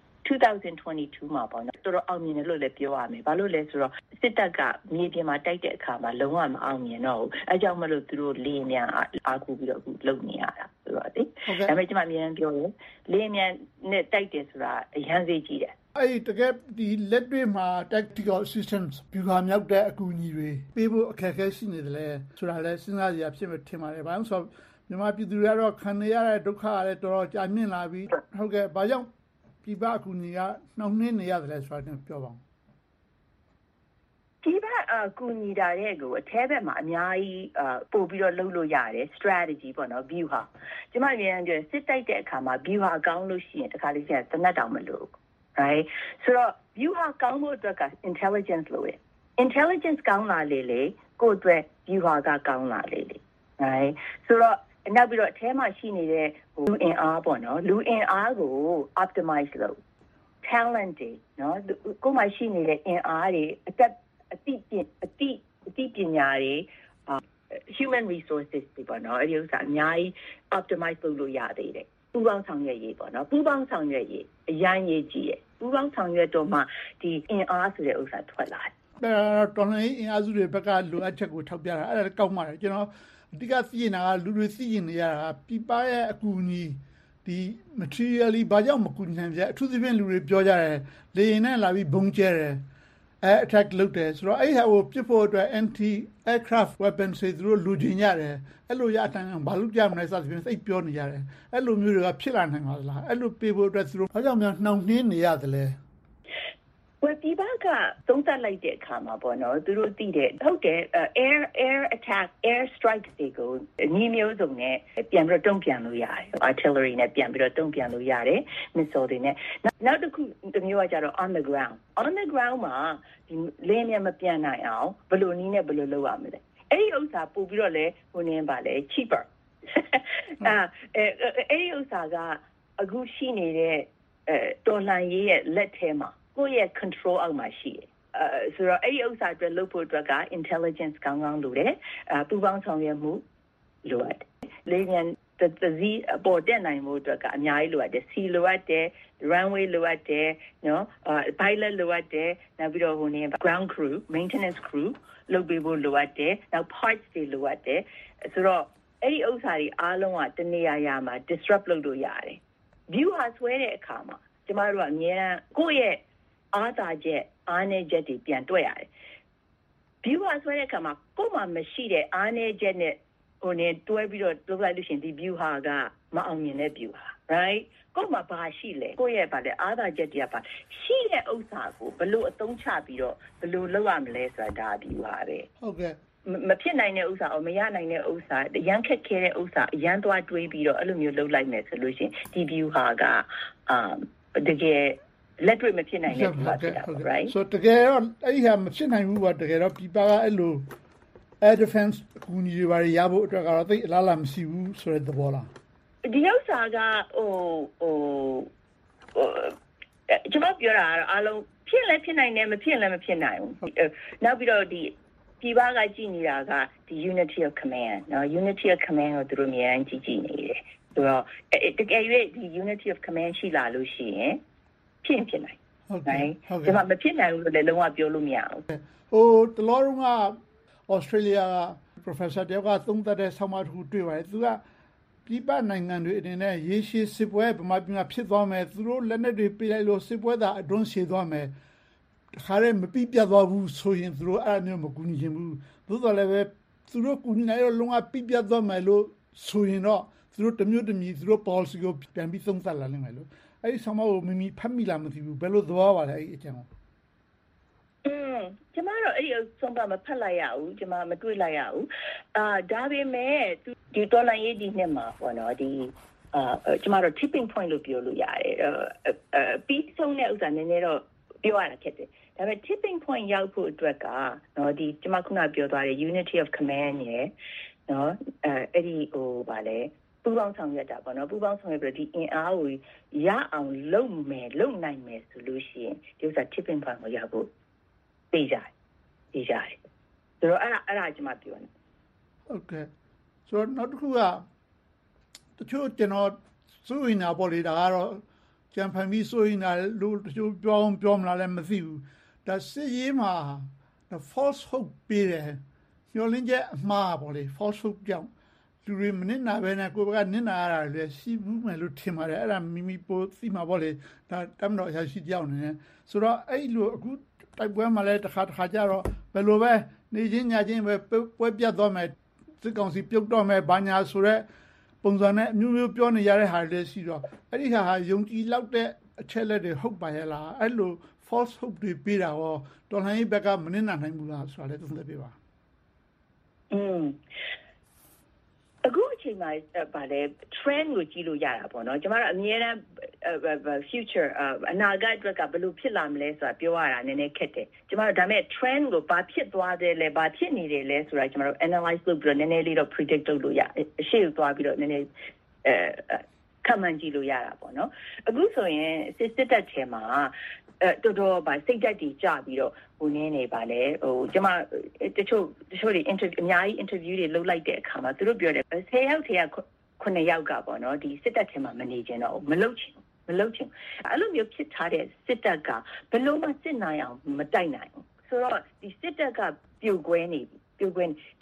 2022မှာပေါ့နော်တော်တော်အောင်မြင်တယ်လို့လည်းပြောရမယ်ဘာလို့လဲဆိုတော့စစ်တပ်ကမြေပြင်မှာတိုက်တဲ့အခါမှာလုံးဝမအောင်မြင်တော့ဘူးအဲကြောင့်မလို့သူတို့လေယာဉ်များအားကိုးပြီးတော့အခုလုပ်နေရတာဆိုတော့လေဒါပေမဲ့ကျွန်မအမြင်ပြောရင်လေယာဉ်များနဲ့တိုက်တယ်ဆိုတာအရန်စေးကြီးတယ်အဲ့တကယ်ဒီလက်တွေ့မှာ tactical assistance ဗျူဟာမြောက်တဲ့အကူအညီတွေပေးဖို့အခက်အခဲရှိနေတယ်လေဆိုတာလည်းစဉ်းစားကြရဖြစ်မယ်ထင်ပါတယ်ဘာလို့ဆိုတော့မြန်မာပြည်သူတွေကတော့ခံနေရတဲ့ဒုက္ခကလည်းတော်တော်ကြာမြင့်လာပြီဟုတ်ကဲ့ဘာကြောင့်ပြည်ပအကူအညီကနှောင့်နှေးနေရတယ်လဲဆိုတာပြောပါဦးပြည်ပအကူအညီတာတဲ့ကိုအထဲဘက်မှာအများကြီးပို့ပြီးတော့လုပ်လို့ရတယ် strategy ပေါ့နော် view ဟာကျမအမြင်ပြောစစ်တိုက်တဲ့အခါမှာ view ဟာကောင်းလို့ရှိရင်တခါလေးကျတနတ်တောင်မလို့right ဆိုတော့ view ဟာကောင်းဖို့အတွက်က intelligence လို့ရ intelligence ကောင်းလာလေကိုယ့်အတွက် view ဟာကကောင်းလာလေ right ဆိုတော့နောက်ပြီးတော့အထဲမှာရှိနေတဲ့လူအင်အားပေါ့နော်လူအင်အားကို optimize လုပ် talent တွေနော်ကိုယ်မှရှိနေတဲ့အင်အားတွေအသိပညာတွေ human resources တွေပေါ့နော်အဲ့ဒီဥစ္စာအများကြီး optimize လုပ်လို့ရသေးတယ်ပူးပေါင်းဆောင်ရွက်ရေးပေါ့နော်ပူးပေါင်းဆောင်ရွက်ရေးအရန်ရေးကြည့်ရပူးပေါင်းဆောင်ရွက်တော့မှဒီအင်အားဆိုတဲ့ဥစ္စာထွက်လာတယ်တော်လှန်ရေးအင်အားစုတွေဘက်ကလိုအပ်ချက်ကိုထောက်ပြတာအဲ့ဒါကောက်မှတယ်ကျွန်တော်အဓိကသိနေတာကလူတွေသိနေရတာပြပရဲ့အကူအညီဒီ materially ဘာကြောင့်မကူညီနိုင်ကြအထူးသဖြင့်လူတွေပြောကြတယ်လေရင်နဲ့လာပြီးဘုံကျဲတယ်attack လုပ်တယ်ဆိုတော့အဲ့ဟာကိုပြစ်ဖို့အတွက် anti aircraft weapons တွေသူတို့လူချင်းရတယ်အဲ့လိုရအတိုင်းဘာလို့ကြမလဲစသဖြင့်စိတ်ပြောနေရတယ်အဲ့လိုမျိုးတွေကဖြစ်လာနိုင်ပါလားအဲ့လိုပေးဖို့အတွက်သူတို့ဘာကြောင့်များနှောင့်နှင်းနေရတယ်လဲဝယ်ပြပါကသုံးသပ်လိုက်တဲ့အခါမှာပေါ့နော်သူတို့သိတယ်ဟုတ်တယ် air attack air strike တွေကိုညီမျိုးစုံနဲ့ပြန်ပြီးတော့တုံ့ပြန်လို့ရတယ် artillery နဲ့ပြန်ပြီးတော့တုံ့ပြန်လို့ရတယ် missile တွေနဲ့နောက်တစ်ခုတစ်မျိုးကကြတော့ on the ground မှာဒီလေယာဉ်မပြန်နိုင်အောင်ဘယ်လိုနည်းနဲ့ဘယ်လိုလုပ်ရမလဲအဲ့ဒီဥစ္စာပို့ပြီးတော့လဲဟိုနည်းပါလေ cheaper အဲ့ဒီဥစ္စာကအခုရှိနေတဲ့တော်လှန်ရေးရဲ့လက်ထဲမှာကိုယ့်ရဲ့ control အောက်မှာရှိတယ်ဆိုတော့အဲ့ဒီဥစ္စာအတွက်လုပ်ဖို့အတွက်က intelligence ကောင်းကောင်းလိုတယ်ပူပေါင်းဆောင်ရွက်မှုလိုအပ်တယ်လေယာဉ်သတိပေါ်တက်နိုင်မှုအတွက်ကအများကြီးလိုအပ်တယ်စီလိုအပ်တယ် runway လိုအပ်တယ်နော် pilot လိုအပ်တယ်နောက်ပြီးတော့ဟိုနေ ground crew maintenance crew လုပ်ပေးဖို့လိုအပ်တယ်နောက် parts တွေလိုအပ်တယ်ဆိုတော့အဲ့ဒီဥစ္စာတွေအားလုံးကတနေရာမှာ disrupt လုပ်လို့ရတယ် view ဟာဆွဲတဲ့အခါမှာကျမတို့ကအများအားကိုယ့်ရဲ့အားသာချက်အားနည်းချက်တွေပြန်တွေ့ရတယ် view ဟာဆွဲတဲ့အခါမှာကိုယ့်မှာမရှိတဲ့အားနည်းချက်နဲ့ဟိုနေတွဲပြီးတော့လုပ်လိုက်လို့ရှိရင်ဒီ view ဟာကမအောင်မြင်တဲ့ view ဟာ right ကိုယ့်မှာဘာရှိလဲကိုယ့်ရဲ့ဗာလဲအားသာချက်တွေကပါရှိတဲ့ဥစ္စာကိုဘယ်လိုအသုံးချပြီးတော့ဘယ်လိုလုပ်ရမလဲဆိုတာဒါ view ဟာပဲဟုတ်ကဲ့မဖြစ်နိုင်တဲ့ဥစ္စာမရနိုင်တဲ့ဥစ္စာရမ်းခက်ခဲတဲ့ဥစ္စာရမ်းသွားတွေးပြီးတော့အဲ့လိုမျိုးလုပ်လိုက်မယ်ဆိုလို့ရှိရင်ဒီ view ဟာကတကယ်လက်တွေ့မဖြစ်နိုင်တဲ့ဥစ္စာဖြစ်တာ right so တကယ်တော့အဲ့ဒီဟာမဖြစ်နိုင်ဘူးကတကယ်တော့ပြပါကအဲ့လို air defense ကူညီရပါရဖို့အတွက်ကတော့သိအလားလာမရှိဘူးဆိုတဲ့သဘောလားဒီဥစ္စာကကျွန်မပြောတာကတော့အားလုံးဖြစ်လဲဖြစ်နိုင်တယ်မဖြစ်လဲမဖြစ်နိုင်ဘူးနောက်ပြီးတော့ဒီပြပါကကြည့်နေတာကဒီ unity of command နော် unity of command ကိုသူတို့အများကြီးကြည့်နေတယ်ဆိုတော့တကယ်၍ဒီ unity of command ရှိလာလို့ရှိရင်ဖြစ်နိုင်ဟုတ်ကဲ့ကျွန်မမဖြစ်နိုင်ဘူးလို့လည်းလုံးဝပြောလို့မရဘူးဟိုတလောကAustralia professor တယောက်ကသုံးသပ်တဲ့ဆောင်းပါးတစ်ခုတွေ့ပါတယ်သူကပြည်ပနိုင်ငံတွေအနေနဲ့ရေရှည်စစ်ပွဲဗမာပြည်မှာဖြစ်သွားမယ်သူတို့လက်နက်တွေပေးလိုက်လို့စစ်ပွဲသာအတွန်းရှည်သွားမယ်ခါရဲမပြပြသွားဘူးဆိုရင်သူတို့အဲ့အမျိုးမကူညီချင်ဘူးသို့တော်လည်းပဲသူတို့ကူညီနိုင်တော့လုံးဝပြပြသွားမယ်လို့ဆိုရင်တော့သူတို့တမျိုးတမီသူတို့ policy ကိုပြန်ပြီးသုံးသပ်လာနိုင်မယ်လို့အဲ့ဒီဆောင်းပါးကိုမိမိဖတ်မိလားမသိဘူးဘယ်လိုသဘောပါလဲအဲ့ဒီအကြောင်းကျမတို့အဲ့ဒီဆုံးပါမဖတ်လိုက်ရဘူးကျမမတွေ့လိုက်ရဘူးဒါပေမဲ့ဒီတော်လိုင်းရေးဒီနှစ်မှာပေါ့နော်ဒီကျမတို့ tipping point လို့ပြောလို့ရတယ်ပြီးဆုံးတဲ့ဥစ္စာနည်းနည်းတော့ပြောရတာခက်တယ်ဒါပေမဲ့ tipping point ရောက်ဖို့အတွက်ကနော်ဒီကျမခုနပြောသွားတဲ့ unity of command ရယ်နော်အဲ့ဒီဟိုဗာလဲပူပေါင်းဆောင်ရွက်တာပေါ့နော်ပူပေါင်းဆောင်ရွက်ပြီးဒီအင်အားကိုရအောင်လုပ်နိုင်မယ်ဆိုလို့ရှိရင်ဒီဥစ္စာ tipping point ကိုရောက်ဖို့သိကြတယ်ဆိုတော့အဲ့ဒါကျွန်မပြောနေဟုတ်ကဲ့ဆိုတော့နောက်တစ်ခုကတချို့ကျွန်တော်စိုးရိမ်တာပေါ့လေဒါကတော့ကြံဖန်ပြီးစိုးရိမ်တာလို့တချို့ပြောမလားလည်းမသိဘူးဒါစစ်ရေးမှာ false hope ပေးတယ်ညှို့လင်းချက်အမှားပေါ့လေ false hope ကြောင့်လူတွေမနစ်နာပဲနဲ့ကိုယ်ကနစ်နာရတာလေရှိဘူးမယ်လို့ထင်ပါတယ်အဲ့ဒါမိမိပိုသိမှာပေါ့လေဒါတမ်းတော့ရရှိကြောက်နေတယ်ဆိုတော့အဲ့လိုအခုတိုက်ပွဲမှာလည်းတစ်ခါကြတော့ဘယ်လိုပဲနေချင်းညချင်းပဲပွဲပြတ်သွားမယ်စစ်ကောင်စီပြုတ်တော့မယ်ဘာညာဆိုတော့ပုံစံနဲ့မျိုးပြောနေရတဲ့ဟာတွေရှိတော့အဲ့ဒီဟာယုံကြည်လောက်တဲ့အချက်လက်တွေဟုတ်ပါရဲ့လားအဲ့လို false hope တွေပေးတာရောတော်လှန်ရေးဘက်ကမနစ်နာနိုင်ဘူးလားဆိုတာလည်းသုံးသပ်ပြပါအခုအချိန်မှာဗာလဲ trend ကိုကြည့်လို့ရတာပေါ့နော်ကျမတို့အများအား future အနာဂတ်အတွက်ကဘယ်လိုဖြစ်လာမလဲဆိုတာပြောရတာနည်းနည်းခက်တယ်ကျမတို့ဒါပေမဲ့ trend ကိုဘာဖြစ်သွားတယ်လဲဘာဖြစ်နေတယ်လဲဆိုတာကျမတို့ analyze လုပ်ပြီးတော့နည်းနည်းလေးတော့ predict လုပ်လို့ရအရှိကိုသွားပြီးတော့နည်းနည်းခန့်မှန်းကြည့်လို့ရတာပေါ့နော်အခုဆိုရင်စစ်တပ်ထဲမှာတော်တော်ဗာစိတ်ဓာတ်တွေကျပြီးတော့ဟိုနည်းနေပါလေဟိုကျမတချို့တွေ interview အများကြီး interview တွေလုပ်လိုက်တဲ့အခါမှာသူတို့ပြောတယ်10ယောက်ထဲက9ယောက်ကပေါ့နော်ဒီစစ်တပ်ထဲမှာမနေကြတော့မလုပ်ချင်အဲ့လိုမျိုးဖြစ်ထားတဲ့စစ်တပ်ကဘယ်လိုမှစစ်နိုင်အောင်မတိုက်နိုင်ဘူးဆိုတော့ဒီစစ်တပ်ကပြိုကွဲနေပြီဒါပေမဲ့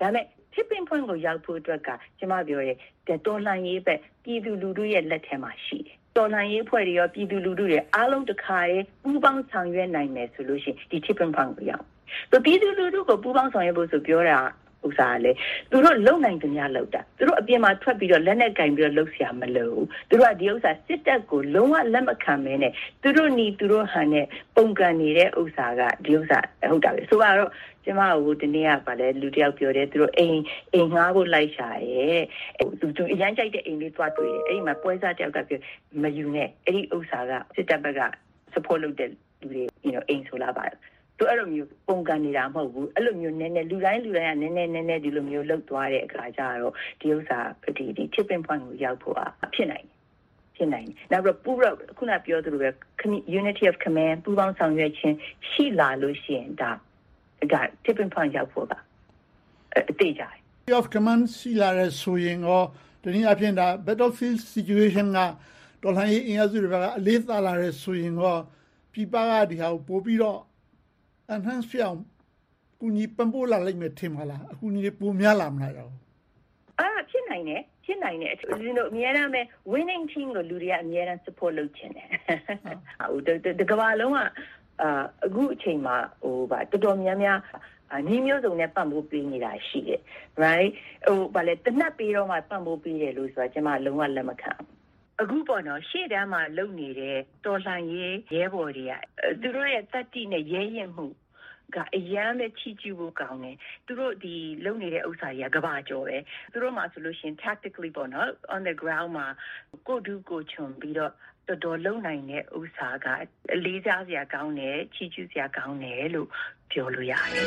tipping point ကိုရောက်ဖို့အတွက်ကကျမပြောတယ်တော်လှန်ရေးပဲပြည်သူလူထုရဲ့လက်ထဲမှာရှိတယ်တော်လှန်ရေးဖွဲ့တွေရောပြည်သူလူထုတွေအားလုံးတစ်ခါတည်းပူးပေါင်းဆောင်ရွက်နိုင်မယ်ဆိုလို့ရှိရင်ဒီ tipping point ကိုရောက်ပြည်သူလူထုကိုပူးပေါင်းဆောင်ရွက်ဖို့ဆိုပြောတာဥစားလေသူတို့လုံနိုင်ကြများလောက်တာသူတို့အပြင်မှာထွက်ပြီးတော့လက်နဲ့ကင်ပြီးတော့လှုပ်ရှားမလို့သူတို့ကဒီဥစ္စာစစ်တပ်ကိုလုံးဝလက်မခံမဲနဲ့သူတို့နီသူတို့ဟန်နဲ့ပုံကန်နေတဲ့ဥစ္စာကဒီဥစ္စာဟုတ်တာပဲဆိုတော့ကျမတို့ဒီနေ့ကဗာလဲလူတယောက်ပြောတယ်သူတို့အိမ်ငှားဖို့လိုက်ရှာရဲ့သူအရန်ကြိုက်တဲ့အိမ်လေးသွားတွေ့တယ်အဲ့ဒီမှာပွဲစားတယောက်ကပြောမယူနဲ့အဲ့ဒီဥစ္စာကစစ်တပ်ဘက်က support လုပ်တဲ့လူတွေအိမ်ဆိုလာပါတယ်သူအဲ့လိုမျိုးပုံကန်နေတာမဟုတ်ဘူးအဲ့လိုမျိုးနည်းနည်းလူတိုင်းကနည်းနည်းဒီလိုမျိုးလှုပ်သွားတဲ့အခါကျတော့ဒီဥစ္စာဒီ tipping point ကိုရောက်ဖို့ဖြစ်နိုင်တယ်နောက်ပြီးပူတော့ခုနပြောသလိုပဲ unity of command ပူးပေါင်းဆောင်ရွက်ခြင်းရှိလာလို့ရှိရင်ဒါ tipping point ရောက်ဖို့အသေးကြတယ် unity of command ရှိလာတဲ့ဆိုရင်ရောဒီနေ့အဖြစ်ဒါ battlefield situation ကတော်လှန်ရေးအင်အားစုတွေကအလေးသာလာတဲ့ဆိုရင်ရောပြပကဒီဟာကိုပို့ပြီးတော့enhance ဖြစ်အောင်ကူညီပံ့ပိုးလာလိမ့်မယ်ထင်ပါလားအခုညီတွေပိုများလာမလားရောဖြစ်နိုင်တယ်ဒီလိုအများအားဖြင့် winning team ကိုလူတွေကအများအား support လုပ်ချင်တယ်ဟုတ်ဒီကမ္ဘာလုံးကအခုအချိန်မှာတော်တော်များများညီမျိုးစုံနဲ့ပံ့ပိုးပေးနေတာရှိတယ် right ဗာလေတနက်ပြီးတော့မှပံ့ပိုးပေးတယ်လို့ဆိုတာကျွန်မလုံးဝလက်မခံအခုပေါ့နော်ရှေ့တန်းမှာလုံနေတဲ့တော်လှန်ရေးရဲဘော်တွေကသူတို့ရဲ့တတိနဲ့ရဲရင်မှုကအရန်ပဲချီးကျူးဖို့ကောင်းတယ်သူတို့ဒီလုံနေတဲ့ဥစ္စာကြီးကကဘာကျော်ပဲသူတို့မှဆိုလို့ရှိရင် tactically ပေါ့နော် on the ground မှာကိုဒူးကိုချွန်ပြီးတော့တော်တော်လုံနိုင်တဲ့ဥစ္စာကအလေးစားစရာကောင်းတယ်ချီးကျူးစရာကောင်းတယ်လို့ပြောလို့ရတယ်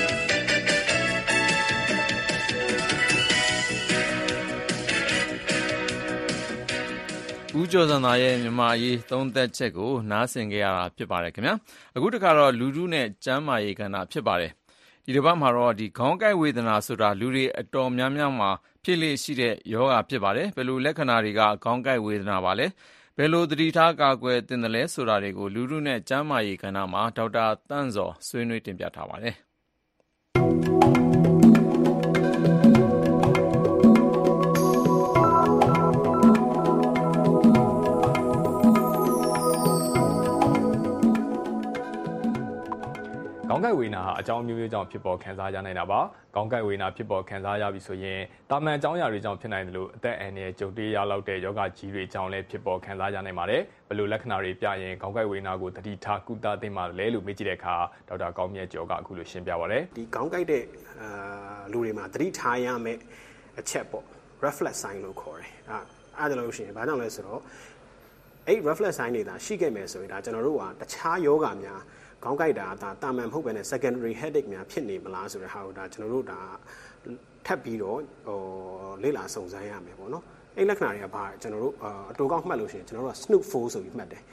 ဦးကျော်စံသာရဲ့မြန်မာရေးသုံးသက်ချက်ကိုနားဆင်ကြရတာဖြစ်ပါတယ်ခင်ဗျာအခုတခါတော့လူထုနဲ့ကျန်းမာရေးကဏ္ဍဖြစ်ပါတယ်ဒီတစ်ပတ်မှာတော့ဒီခေါင်းကိုက်ဝေဒနာဆိုတာလူတွေအတော်များများမှာဖြစ်လေရှိတဲ့ယောဂဖြစ်ပါတယ်ဘယ်လိုလက္ခဏာတွေကခေါင်းကိုက်ဝေဒနာပါလဲဘယ်လိုသတိထားကာကွယ်သင့်တယ်လဲဆိုတာတွေကိုလူထုနဲ့ကျန်းမာရေးကဏ္ဍမှာဒေါက်တာတန့်ဇော်ဆွေးနွေးတင်ပြထားပါတယ်ခေါင်းကိုက်ဝေဒနာဟာအကြောင်းမျိုးမျိုးကြောင့်ဖြစ်ပေါ်ခံစားရနိုင်တာပါ။ခေါင်းကိုက်ဝေဒနာဖြစ်ပေါ်ခံစားရပြီဆိုရင်တာမန်အကြောင်းအရာတွေကြောင့်ဖြစ်နိုင်တယ်လို့အသက်အန္တရာယ်ကြုံတွေ့ရလောက်တဲ့ယောဂကြီးတွေကြောင့်လည်းဖြစ်ပေါ်ခံစားရနိုင်ပါတယ်။ဘယ်လိုလက္ခဏာတွေပြရင်ခေါင်းကိုက်ဝေဒနာကိုသတိထားကုသသင့်ပါလဲလို့မေးကြည့်တဲ့အခါဒေါက်တာကောင်းမြတ်ကျော်ကအခုလိုရှင်းပြပါရတယ်။ဒီခေါင်းကိုက်တဲ့လူတွေမှာသတိထားရမယ့်အချက်ပေါ့ reflex sign လို့ခေါ်တယ်။အဲ့ဒါလို့ရှိရင်ဘာကြောင့်လဲဆိုတော့အဲ့ reflex sign တွေဒါရှိခဲ့မယ်ဆိုရင်ဒါကျွန်တော်တို့ကတခြားယောဂများခေါင်းကိုက်တာတာမန်မဟုတ်ဘဲနဲ့ secondary headache များဖြစ်နေမလားဆိုတဲ့ဟာကိုဒါကျွန်တော်တို့ဒါထပ်ပြီးတော့လေ့လာစုံစမ်းရမယ်ပေါ့နော်အဲ့လက္ခဏာတွေကဘာကျွန်တော်တို့အတူကောက်မှတ်လို့ရှိရင်ကျွန်တော်တို့က SNOOP4 ဆိုပြီးမှတ်တယ်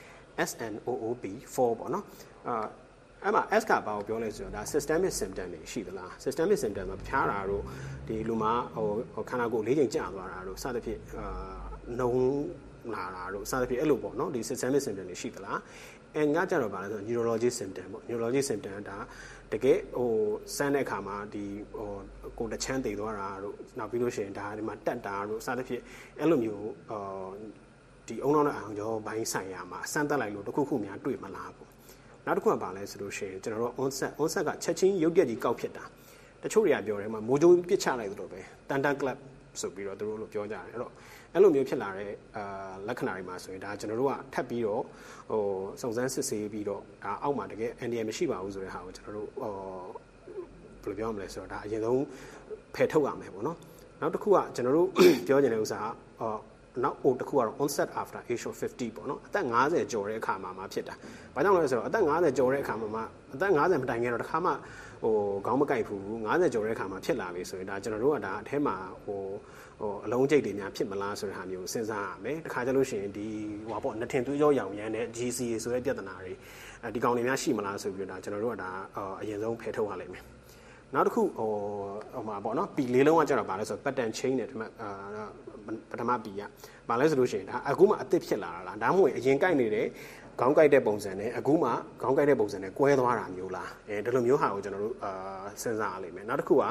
SNOOP 4ပေါ့နော်အဲ့မှာ S ကဘာကိုပြောလဲဆိုတော့ဒါ systemic symptom တွေရှိသလား systemic symptom မှာဖျားတာတို့ဒီလူမှာခန္ဓာကိုယ်လေးချိန်ကျသွားတာတို့စသဖြင့်နှုံလာတာတို့စသဖြင့်အဲ့လိုပေါ့နော်ဒီ systemic symptom တွေရှိသလားငါကြတော့ဗာလဲဆို neurology symptom ပေါ့ neurology symptom ဒါတကယ်စမ်းတဲ့အခါမှာဒီကိုယ်တချမ်းသိသွားတာတို့နောက်ပြီးလို့ရှိရင်ဒါဒီမှာတက်တာတို့စသဖြင့်အဲ့လိုမျိုးဒီအုံနောက်နဲ့အောင်ကျော်ဘိုင်းဆိုင်ရာမှာစမ်းတက်လိုက်လို့တခုခုများတွေ့မလားပေါ့နောက်တစ်ခုကဗာလဲဆိုလို့ရှိရင်ကျွန်တော်တို့ onset ကချက်ချင်းရုပ်တရက်ကြီးကောက်ဖြစ်တာတချို့တွေကပြောတယ်မှာမိုးကြိုးပစ်ချလိုက်သလိုပဲတန်တန် clap ဆိုပြီးတော့သူတို့လိုပြောကြတယ်အဲ့တော့အဲ့လိုမျိုးဖြစ်လာတဲ့လက္ခဏာတွေမှာဆိုရင်ဒါကျွန်တော်တို့ကထပ်ပြီးတော့စုံစမ်းစစ်ဆေးပြီးတော့ဒါအောက်မှာတကယ်အန်ဒီရမရှိပါဘူးဆိုတဲ့ဟာကိုကျွန်တော်တို့ဘယ်လိုပြောမလဲဆိုတော့ဒါအရင်ဆုံးဖယ်ထုတ်ရမယ်ပေါ့နော်နောက်တစ်ခုကကျွန်တော်တို့ပြောချင်တဲ့ဥစ္စာကနောက်တစ်ခုကတော့ onset after age of 50ပေါ့နော်အသက်50ကျော်တဲ့အခါမှာဖြစ်တာဘာကြောင့်လဲဆိုတော့အသက်50ကျော်တဲ့အခါမှာအသက်50မတိုင်ခင်တော့တစ်ခါမှခေါင်းမကိုက်ဘူး50ကျော်တဲ့အခါမှာဖြစ်လာပြီဆိုရင်ဒါကျွန်တော်တို့ကဒါအထဲမှာအလုံးကျိတ်တွေများဖြစ်မလားဆိုတဲ့ဟာမျိုးစဉ်းစားရမယ်တခါကျလို့ရှိရင်ဒီနှစ်ထင်သွေးကြောရောင်ရမ်းတဲ့ GCA ဆိုတဲ့ပြဿနာတွေဒီကောင်တွေများရှိမလားဆိုပြီးတော့ဒါကျွန်တော်တို့ကဒါအရင်ဆုံးဖယ်ထုတ်ရလိမ့်မယ်နောက်တစ်ခုမှာပေါ့နော် P လေးလုံးကကျတော့ဗာလဲဆိုတော့ pattern chain နဲ့ပထမ P ကဗာလဲဆိုလို့ရှိရင်ဒါအခုမှအသစ်ဖြစ်လာတာလားဒါမှမဟုတ်အရင်ကိုက်နေတဲ့ခေါင်းကိုက်တဲ့ပုံစံနဲ့အခုမှခေါင်းကိုက်တဲ့ပုံစံနဲ့ကွဲသွားတာမျိုးလားဒီလိုမျိုးဟာကိုကျွန်တော်တို့စဉ်းစားရလိမ့်မယ်နောက်တစ်ခုက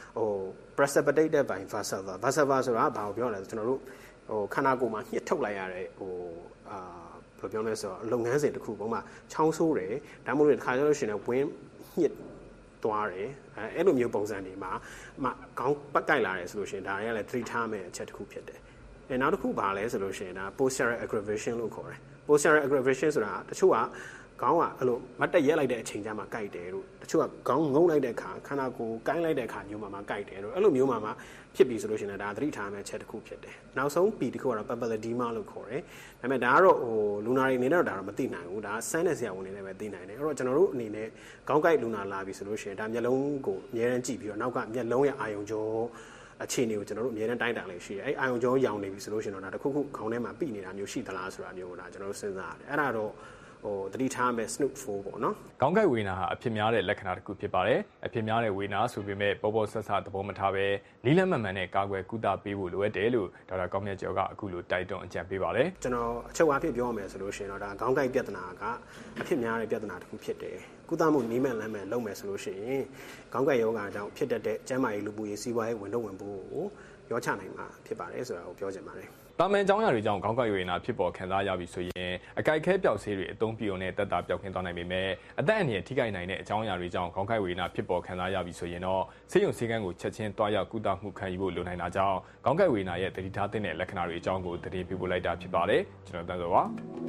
precipitate တဲ့ဘိုင် Vasava ဆိုတာဘာကိုပြောလဲကျွန်တော်တို့ခန္ဓာကိုယ်မှာညှစ်ထုတ်လိုက်ရတဲ့ဘယ်လိုပြောလဲဆိုတော့လုပ်ငန်းစဉ်တစ်ခုပုံမှာချောင်းဆိုးတယ်ဒါမှမဟုတ်တစ်ခါကျလို့ရှိရင်ဝင်းညှစ်သွားတယ်အဲ့လိုမျိုးပုံစံတွေမှာခေါင်းပတ်ကြိုက်လာတယ်ဆိုလို့ရှိရင်ဒါတွေကလည်းသတိထားမယ့်အချက်တစ်ခုဖြစ်တယ်နောက်တစ်ခုဘာလဲဆိုလို့ရှိရင်ဒါ posterior aggravation လို့ခေါ်တယ် posterior aggravation ဆိုတာတချို့ကခေါင်းကအဲ့လိုမတ်တက်ရက်လိုက်တဲ့အချိန်ကျမှကြိုက်တယ်လို့တချို့ကခေါင်းငုံလိုက်တဲ့အခါခန္ဓာကိုယ်ကိုင်းလိုက်တဲ့အခါမျိုးမှာကြိုက်တယ်လို့အဲ့လိုမျိုးမှာဖြစ်ပြီဆိုလို့ရှိရင်ဒါသတိထားမယ့်အချက်တစ်ခုဖြစ်တယ်နောက်ဆုံး P တစ်ခုကတော့ papilledema လို့ခေါ်တယ်ဒါပေမဲ့ဒါကတော့လူနာတွေအနေနဲ့တော့ဒါတော့မသိနိုင်ဘူးဒါဆန်းတဲ့ဆရာဝန်တွေလည်းပဲသိနိုင်တယ်အဲ့တော့ကျွန်တော်တို့အနေနဲ့ခေါင်းကိုက်လူနာလာပြီဆိုလို့ရှိရင်ဒါမျက်လုံးကိုအမြဲတမ်းကြည့်ပြီးတော့နောက်ကမျက်လုံးရဲ့အာရုံကြောအခြေအနေကိုကျွန်တော်တို့အမြဲတမ်းတိုင်းတာလေးရှိတယ်အဲ့အာရုံကြောရောင်နေပြီဆိုလို့ရှိရင်တော့ဒါတစ်ခုခုခေါင်းထဲမှာပြိနေတာမျိုးရှိသလားဆိုတာမျိုးဒါကျွန်တော်တို့စဉ်းစားရတယ်အဲ့ဒါတော့သတိထားမယ် snoop 4ပေါ့နော်ခေါင်းကိုက်ဝေဒနာဟာအဖြစ်များတဲ့လက္ခဏာတစ်ခုဖြစ်ပါတယ်အဖြစ်များတဲ့ဝေဒနာဆိုပေမဲ့ပေါ်ပေါ်ဆဆသဘောမထားပဲလေးလက်မှန်မှန်နဲ့ကာကွယ်ကုသပေးဖို့လိုအပ်တယ်လို့ဒေါက်တာကောင်းမြတ်ကျော်ကအခုလိုတိုက်တွန်းအကြံပေးပါတယ်ကျွန်တော်အချုပ်အားဖြင့်ပြောရမယ်ဆိုလို့ရှိရင်တော့ဒါခေါင်းကိုက်ပြဿနာကအဖြစ်များတဲ့ပြဿနာတစ်ခုဖြစ်တယ်ကုသမှုနည်းမှန်လမ်းမှန်လုပ်မယ်ဆိုလို့ရှိရင်ခေါင်းကိုက်ယောဂါကြောင့်ဖြစ်တတ်တဲ့ကျန်းမာရေးလူမှုရေးစီးပွားရေးဝန်ထုတ်ဝန်ပိုးကိုရောချနိုင်မှာဖြစ်ပါတယ်ဆိုတာကိုပြောချင်ပါတယ်တာမန်ကြောင်းရာတွေကြောင့်ခေါင်းကိုက်ဝေဒနာဖြစ်ပေါ်ခံစားရပြီဆိုရင်အကိုက်ခဲပျောက်ဆေးတွေအသုံးပြုံနဲ့တက်တာပျောက်ကင်းသွားနိုင်ပေမဲ့အသက်အန္တရာယ်ထိခိုက်နိုင်တဲ့အကြောင်းအရာတွေကြောင့်ခေါင်းကိုက်ဝေဒနာဖြစ်ပေါ်ခံစားရပြီဆိုရင်တော့ဆေးရုံဆေးခန်းကိုချက်ချင်းတွားရောက်ကုသမှုခံယူဖို့လိုနိုင်တာကြောင့်ခေါင်းကိုက်ဝေဒနာရဲ့သတိထားသင့်တဲ့လက္ခဏာတွေအကြောင်းကိုသတင်းပေးပို့လိုက်တာဖြစ်ပါတယ်ကျွန်တော်တန်းစောပါ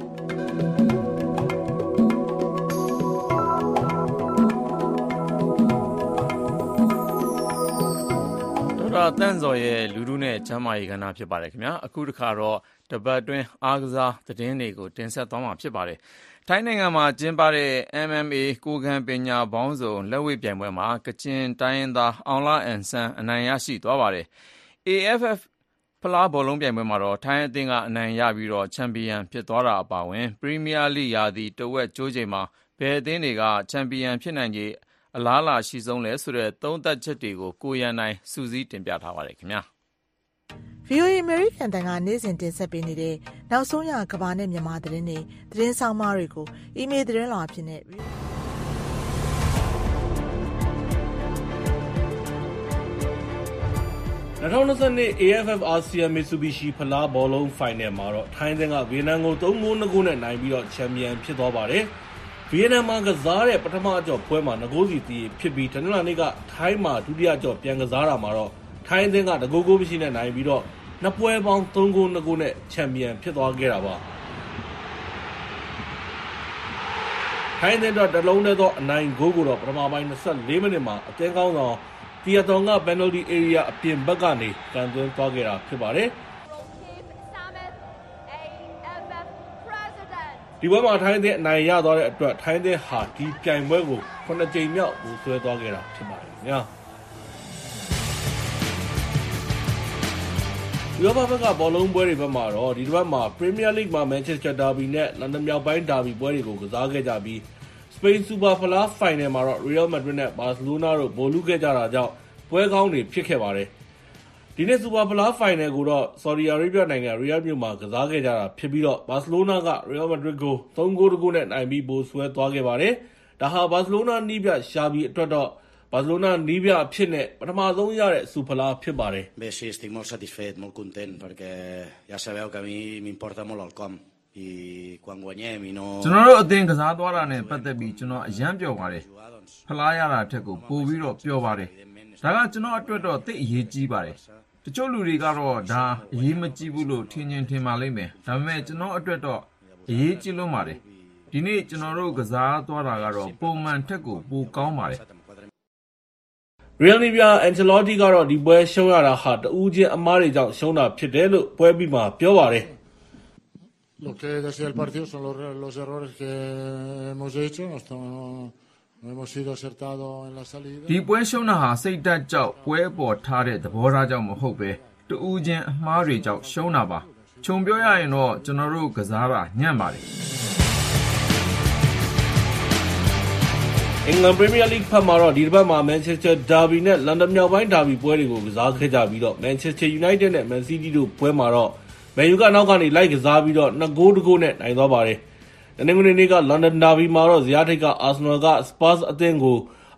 တန့်စော်ရဲ့လူထုနဲ့ကျမ်းမာရေးကဏ္ဍဖြစ်ပါတယ်ခင်ဗျာအခုတစ်ခါတော့တပတ်တွင်းအားကစားသတင်းတွေကိုတင်ဆက်သွားမှာဖြစ်ပါတယ်ထိုင်းနိုင်ငံမှာကျင်းပတဲ့ MMA ကိုယ်ခံပညာပေါင်းစုံလက်ဝှေ့ပြိုင်ပွဲမှာကချင်တိုင်းရင်းသားအောင်လအန်ဆန်းအနိုင်ရရှိသွားပါတယ် AFF ဖလားဘောလုံးပြိုင်ပွဲမှာတော့ထိုင်းအသင်းကအနိုင်ရပြီးတော့ချန်ပီယံဖြစ်သွားတာအပါအဝင်ပရီးမီးယားလိရာသီတဝက်ကျိုးချိန်မှာဘယ်အသင်းတွေကချန်ပီယံဖြစ်နိုင်ခြေအလားလာရှိဆုံးလဲဆိုတဲ့သုံးသပ်ချက်တွေကိုကိုရန်နိုင်စူးစီးတင်ပြထားပါတယ်ခင်ဗျာ VOA American တန်ကနေ့စဉ်တင်ဆက်ပေးနေတဲ့နောက်ဆုံးရကမ္ဘာနဲ့မြန်မာသတင်းတွေသတင်းဆောင်မတွေကိုအီးမေးလ်သတင်းလွှာဖြစ်နေပြီ 2022 AFF ASEAN Mitsubishi ဖလားဘောလုံးဖိုင်နယ်မှာတော့ထိုင်းကဗီယက်နမ်ကို3-2 နဲ့နိုင်ပြီးတော့ချန်ပီယံဖြစ်သွားပါတယ်ဗီယက်နမ်မှာကစားတဲ့ပထမအကြော့ပွဲမှာ2ဂိုးစီတီးဖြစ်ပြီးတနင်္လာနေ့ကထိုင်းမှာဒုတိယအကြော့ပြန်ကစားတာမှာတော့ထိုင်းအသင်းက2ဂိုးမရှိနဲ့နိုင်ပြီးတော့နှစ်ပွဲပေါင်း3ဂိုးနဲ့ချန်ပီယံဖြစ်သွားခဲ့တာပါထိုင်းအသင်းတော့တလုံးတည်းသောအနိုင်ဂိုးကိုတော့ပထမပိုင်း24မိနစ်မှာအသင်းကောင်းဆောင်တီယာတောင်က penalty area အပြင်ဘက်ကနေကန်သွင်းသွားခဲ့တာဖြစ်ပါတယ်ဒီပွဲမှာထိုင်းတဲ့အနိုင်ရသွားတဲ့အတွက်ထိုင်းတဲ့ဟာဒီပြိုင်ပွဲကို9ကြိမ်မြောက်ကိုဆွဲသွားခဲ့တာဖြစ်ပါတယ်ခင်ဗျာဒီဘက်ကဘောလုံးပွဲတွေဘက်မှာတော့ဒီတစ်ပတ်မှာ Premier League မှာ Manchester Derby နဲ့ London မြောက်ပိုင်း Derby ပွဲတွေကိုကစားခဲ့ကြပြီး Spain Super ဖလားဖိုင်နယ်မှာတော့ Real Madrid နဲ့ Barcelona တို့ဗိုလ်လုခဲ့ကြတာကြောင့်ပွဲကောင်းတွေဖြစ်ခဲ့ပါတယ်ဒီနေ့ Super ဖလားဖိုင်နယ်ကိုတော့ Saudi Arabia နိုင်ငံ Riyadh မြို့မှာကစားခဲ့ကြတာဖြစ်ပြီးတော့ Barcelona က Real Madrid ကို3-1 နဲ့နိုင်ပြီးဗိုလ်ဆွဲသွားခဲ့ပါတယ်ဒါဟာ Barcelona နီးပြရှာပြီးအတွက်တော့Barcelonaနီးပြအဖြစ်နဲ့ပထမဆုံးရတဲ့စူဖလားဖြစ်ပါတယ် Bé, sí, estic molt satisfet, molt content perquè ja sabeu que a mi m'importa molt el com i quan guanyem i no ကျွန်တော်တို့အသင်းကစားသွားတာနဲ့ပတ်သက်ပြီးကျွန်တော်အယံပျော်ပါတယ်ဖလားရတာထက်ကိုပိုပြီးတော့ပျော်ပါတယ်ဒါကကျွန်တော်အတွက်တော့သိအရေးကြီးပါတယ်တချို့လူတွေကတော့ဒါအရေးမကြီးဘူးလို့ထင်ပါလိမ့်မယ်ဒါပေမဲ့ကျွန်တော်အတွက်တော့အရေးကြီးလွန်းပါတယ်ဒီနေ့ကျွန်တော်တို့ကစားသွားတာကတော့ပုံမှန်ထက်ကိုပိုကောင်းပါတယ် Real Nivea Ancelotti ကတော့ဒီပွဲရှုံးရတာဟာတဦးချင်းအမားတွေကြောင့်ရှုံးတာဖြစ်တယ်လို့ပွဲပြီးမှပြောပါတယ် Lo que decía el partido son los errores que hemos hecho, no hemos sido acertados en la salida. ဒီပွဲရှုံးတာဟာစိတ်ဓာတ်ကြောင့်ပွဲပေါ်ထားတဲ့သဘောထားကြောင့်မဟုတ်ပဲတဦးချင်းအမှားတွေကြောင့်ရှုံးတာပါခြုံပြောရရင်တော့ကျွန်တော်တို့ကစားတာညံ့ပါတယ်အင်္ဂလန် Premier League ဖက်မှာတော့ဒီတစ်ပတ်မှာ Manchester Derby နဲ့ London မြောက်ပိုင်း Derby ပွဲတွေကိုကစားခဲ့ကြပြီးတော့ Manchester United နဲ့ Man City တို့ပွဲမှာတော့ Man U ကနောက်ကနေလိုက်ကစားပြီးတော့2-1 နဲ့နိုင်သွားပါတယ်။တနင်္ဂနွေနေ့က London Derby မှာတော့ဇယားထိပ်က Arsenal က Spurs အသင်းကို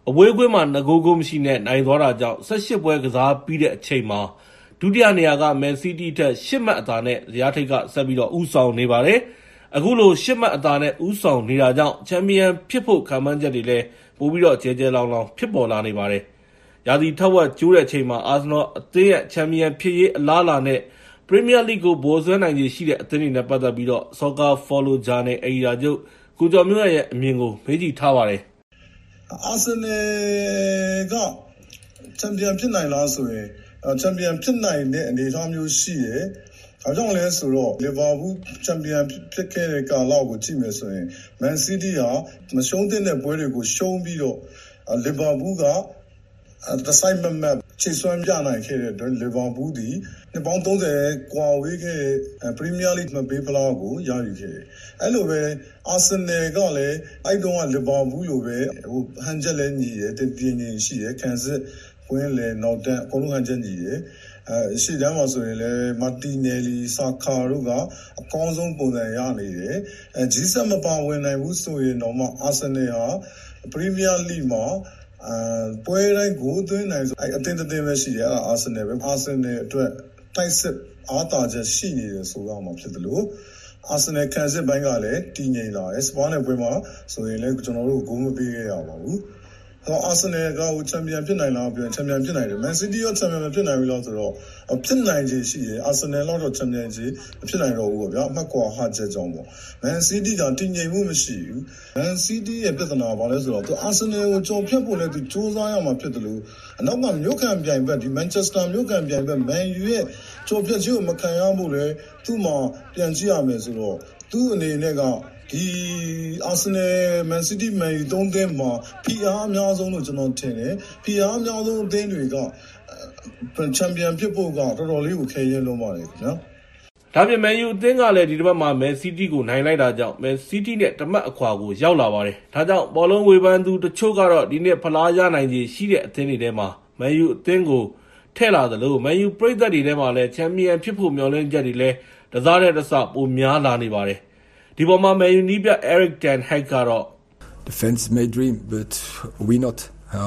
အဝေးကွင်းမှာ2ဂိုးကိုမရှိနဲ့နိုင်သွားတာကြောင့်18ပွဲကစားပြီးတဲ့အချိန်မှာဒုတိယနေရာကမန်စီးတီးထက်8မှတ်အသာနဲ့ဇယားထိပ်ကဆက်ပြီးတော့ဦးဆောင်နေပါတယ်။အခုလို8မှတ်အသာနဲ့ဦးဆောင်နေတာကြောင့်ချန်ပီယံဖြစ်ဖို့ခံမှန်းချက်တွေလည်းပိုပြီးတော့ကျဲကျဲလောင်လောင်ဖြစ်ပေါ်လာနေပါတယ်။ရာသီထက်ဝက်ကျိုးတဲ့အချိန်မှာအာဆနယ်အသင်းရဲ့ချန်ပီယံဖြစ်ရေးအလားအလာနဲ့ပရီးမီးယားလိဂ်ကိုဗိုလ်စွဲနိုင်ခြေရှိတဲ့အသင်းတွေနဲ့ပတ်သက်ပြီးတော့ Soccer Follow ဂျာနယ်အယ်ဒီတာချုပ်ကိုကျော်မျိုးရဲ့အမြင်ကိုမေးကြည့်ထားပါတယ်။အာဆနယ်ကချန်ပီယံဖြစ်နိုင်လားဆိုရင်ချန်ပီယံဖြစ်နိုင်တဲ့အနေအထားမျိုးရှိတယ်။ဒါကြောင့်လဲဆိုတော့လီဗာပူးချန်ပီယံဖြစ်ခဲ့တဲ့ကာလကိုကြည့်မယ်ဆိုရင်မန်စီးတီးဟာမရှုံးတဲ့ပွဲတွေကိုရှုံးပြီးတော့လီဗာပူးကတစိုက်မမတ်ခြေစွမ်းပြနိုင်ခဲ့တဲ့အတွက်လီဗာပူးဒီနှစ်ပေါင်း30ကွာဝေးခဲ့တဲ့ပရီးမီးယားလိဂ်မပေးဖလားကိုရယူခဲ့တယ်။အဲ့လိုပဲအာဆနယ်ကလည်းအဲ့တုန်းကလီဗာပူးလိုပဲဟန်ချက်လည်းညီတယ်တည်ငြိမ်ရှိတယ်ခံစစ်ကွင်းလေနောက်တန်းအကုန်လုံးဟန်ချက်ညီတယ်ရှေ့တန်းမှာဆိုရင်လည်းမာတီနယ်လီဆာကာတို့ကအကောင်းဆုံးပုံစံရနေတယ်ဂျီဆတ်မပါဝင်နိုင်ဘူးဆိုရင်တော့မှအာဆနယ်ဟာပရီးမီးယားလိဂ်မှာပွဲတိုင်းကိုသွင်းနိုင်ဆိုအတင်းတင်းပဲရှိတယ်အဲ့ဒါအာဆနယ်ပဲအာဆနယ်အတွက်တိုက်စစ်အားတာချက်ရှိနေတယ်ဆိုတော့မှဖြစ်တယ်လို့အာဆနယ်ခံစစ်ပိုင်းကလည်းတည်ငြိမ်လာတယ်စပါးနယ်ပွဲမှာဆိုရင်လည်းကျွန်တော်တို့ဂိုးမပေးခဲ့ရပါဘူးအာဆနယ်ကချန်ပီယံဖြစ်နိုင်လားပြောချန်ပီယံဖြစ်နိုင်တယ်မန်စီးတီးရောချန်ပီယံဖြစ်နိုင်ပြီလို့ဆိုတော့ဖြစ်နိုင်ခြေရှိတယ်အာဆနယ်တော့ချန်ပီယံကြီးဖြစ်နိုင်တော့ဘူးပေါ့ဗျာအမှတ်ကွာဟာချက်ကြောင့်ပေါ့မန်စီးတီးကတည်ငြိမ်မှုမရှိဘူးမန်စီးတီးရဲ့ပြဿနာဘာလဲဆိုတော့သူအာဆနယ်ကိုကြော်ဖြတ်ဖို့လည်းသူစူးစမ်းရမှာဖြစ်တယ်လို့အနောက်ကမြို့ခံပြိုင်ဘက်ဒီမန်ချက်စတာမြို့ခံပြိုင်ဘက်မန်ယူရဲ့ကြော်ဖြတ်ခြင်းကိုမခံရဖို့လည်းသူ့မှာပြန်ကြည့်ရမယ်ဆိုတော့သူ့အနေနဲ့ကဒီအာဆနယ်မန်စီးတီးမန်ယူ3သင်းမှာ PR အများဆုံးလို့ကျွန်တော်ထင်တယ် PR အများဆုံးအသင်းတွေကချန်ပီယံဖြစ်ဖို့ကတော်တော်လေးကိုခဲရင်လုံးပါတယ်ခင်ဗျာဒါပြင်မန်ယူအသင်းကလည်းဒီတစ်ပတ်မှာမန်စီးတီးကိုနိုင်လိုက်တာကြောင့်မန်စီးတီးနဲ့တမတ်အခွာကိုရောက်လာပါတယ်ဒါကြောင့်ဘောလုံးဝေဖန်သူတချို့ကတော့ဒီနှစ်ဖလားရနိုင်ခြေရှိတဲ့အသင်းတွေထဲမှာမန်ယူအသင်းကိုထည့်လာသလိုမန်ယူပရိသတ်တွေထဲမှာလည်းချန်ပီယံဖြစ်ဖို့မျှော်လင့်ချက်တွေလည်းတစားတဲ့တစပိုများလာနေပါတယ်ဒီပေါ်မှာမန်ယူနီးပြ Eric ten Hag ကတော့ The fans may dream but we not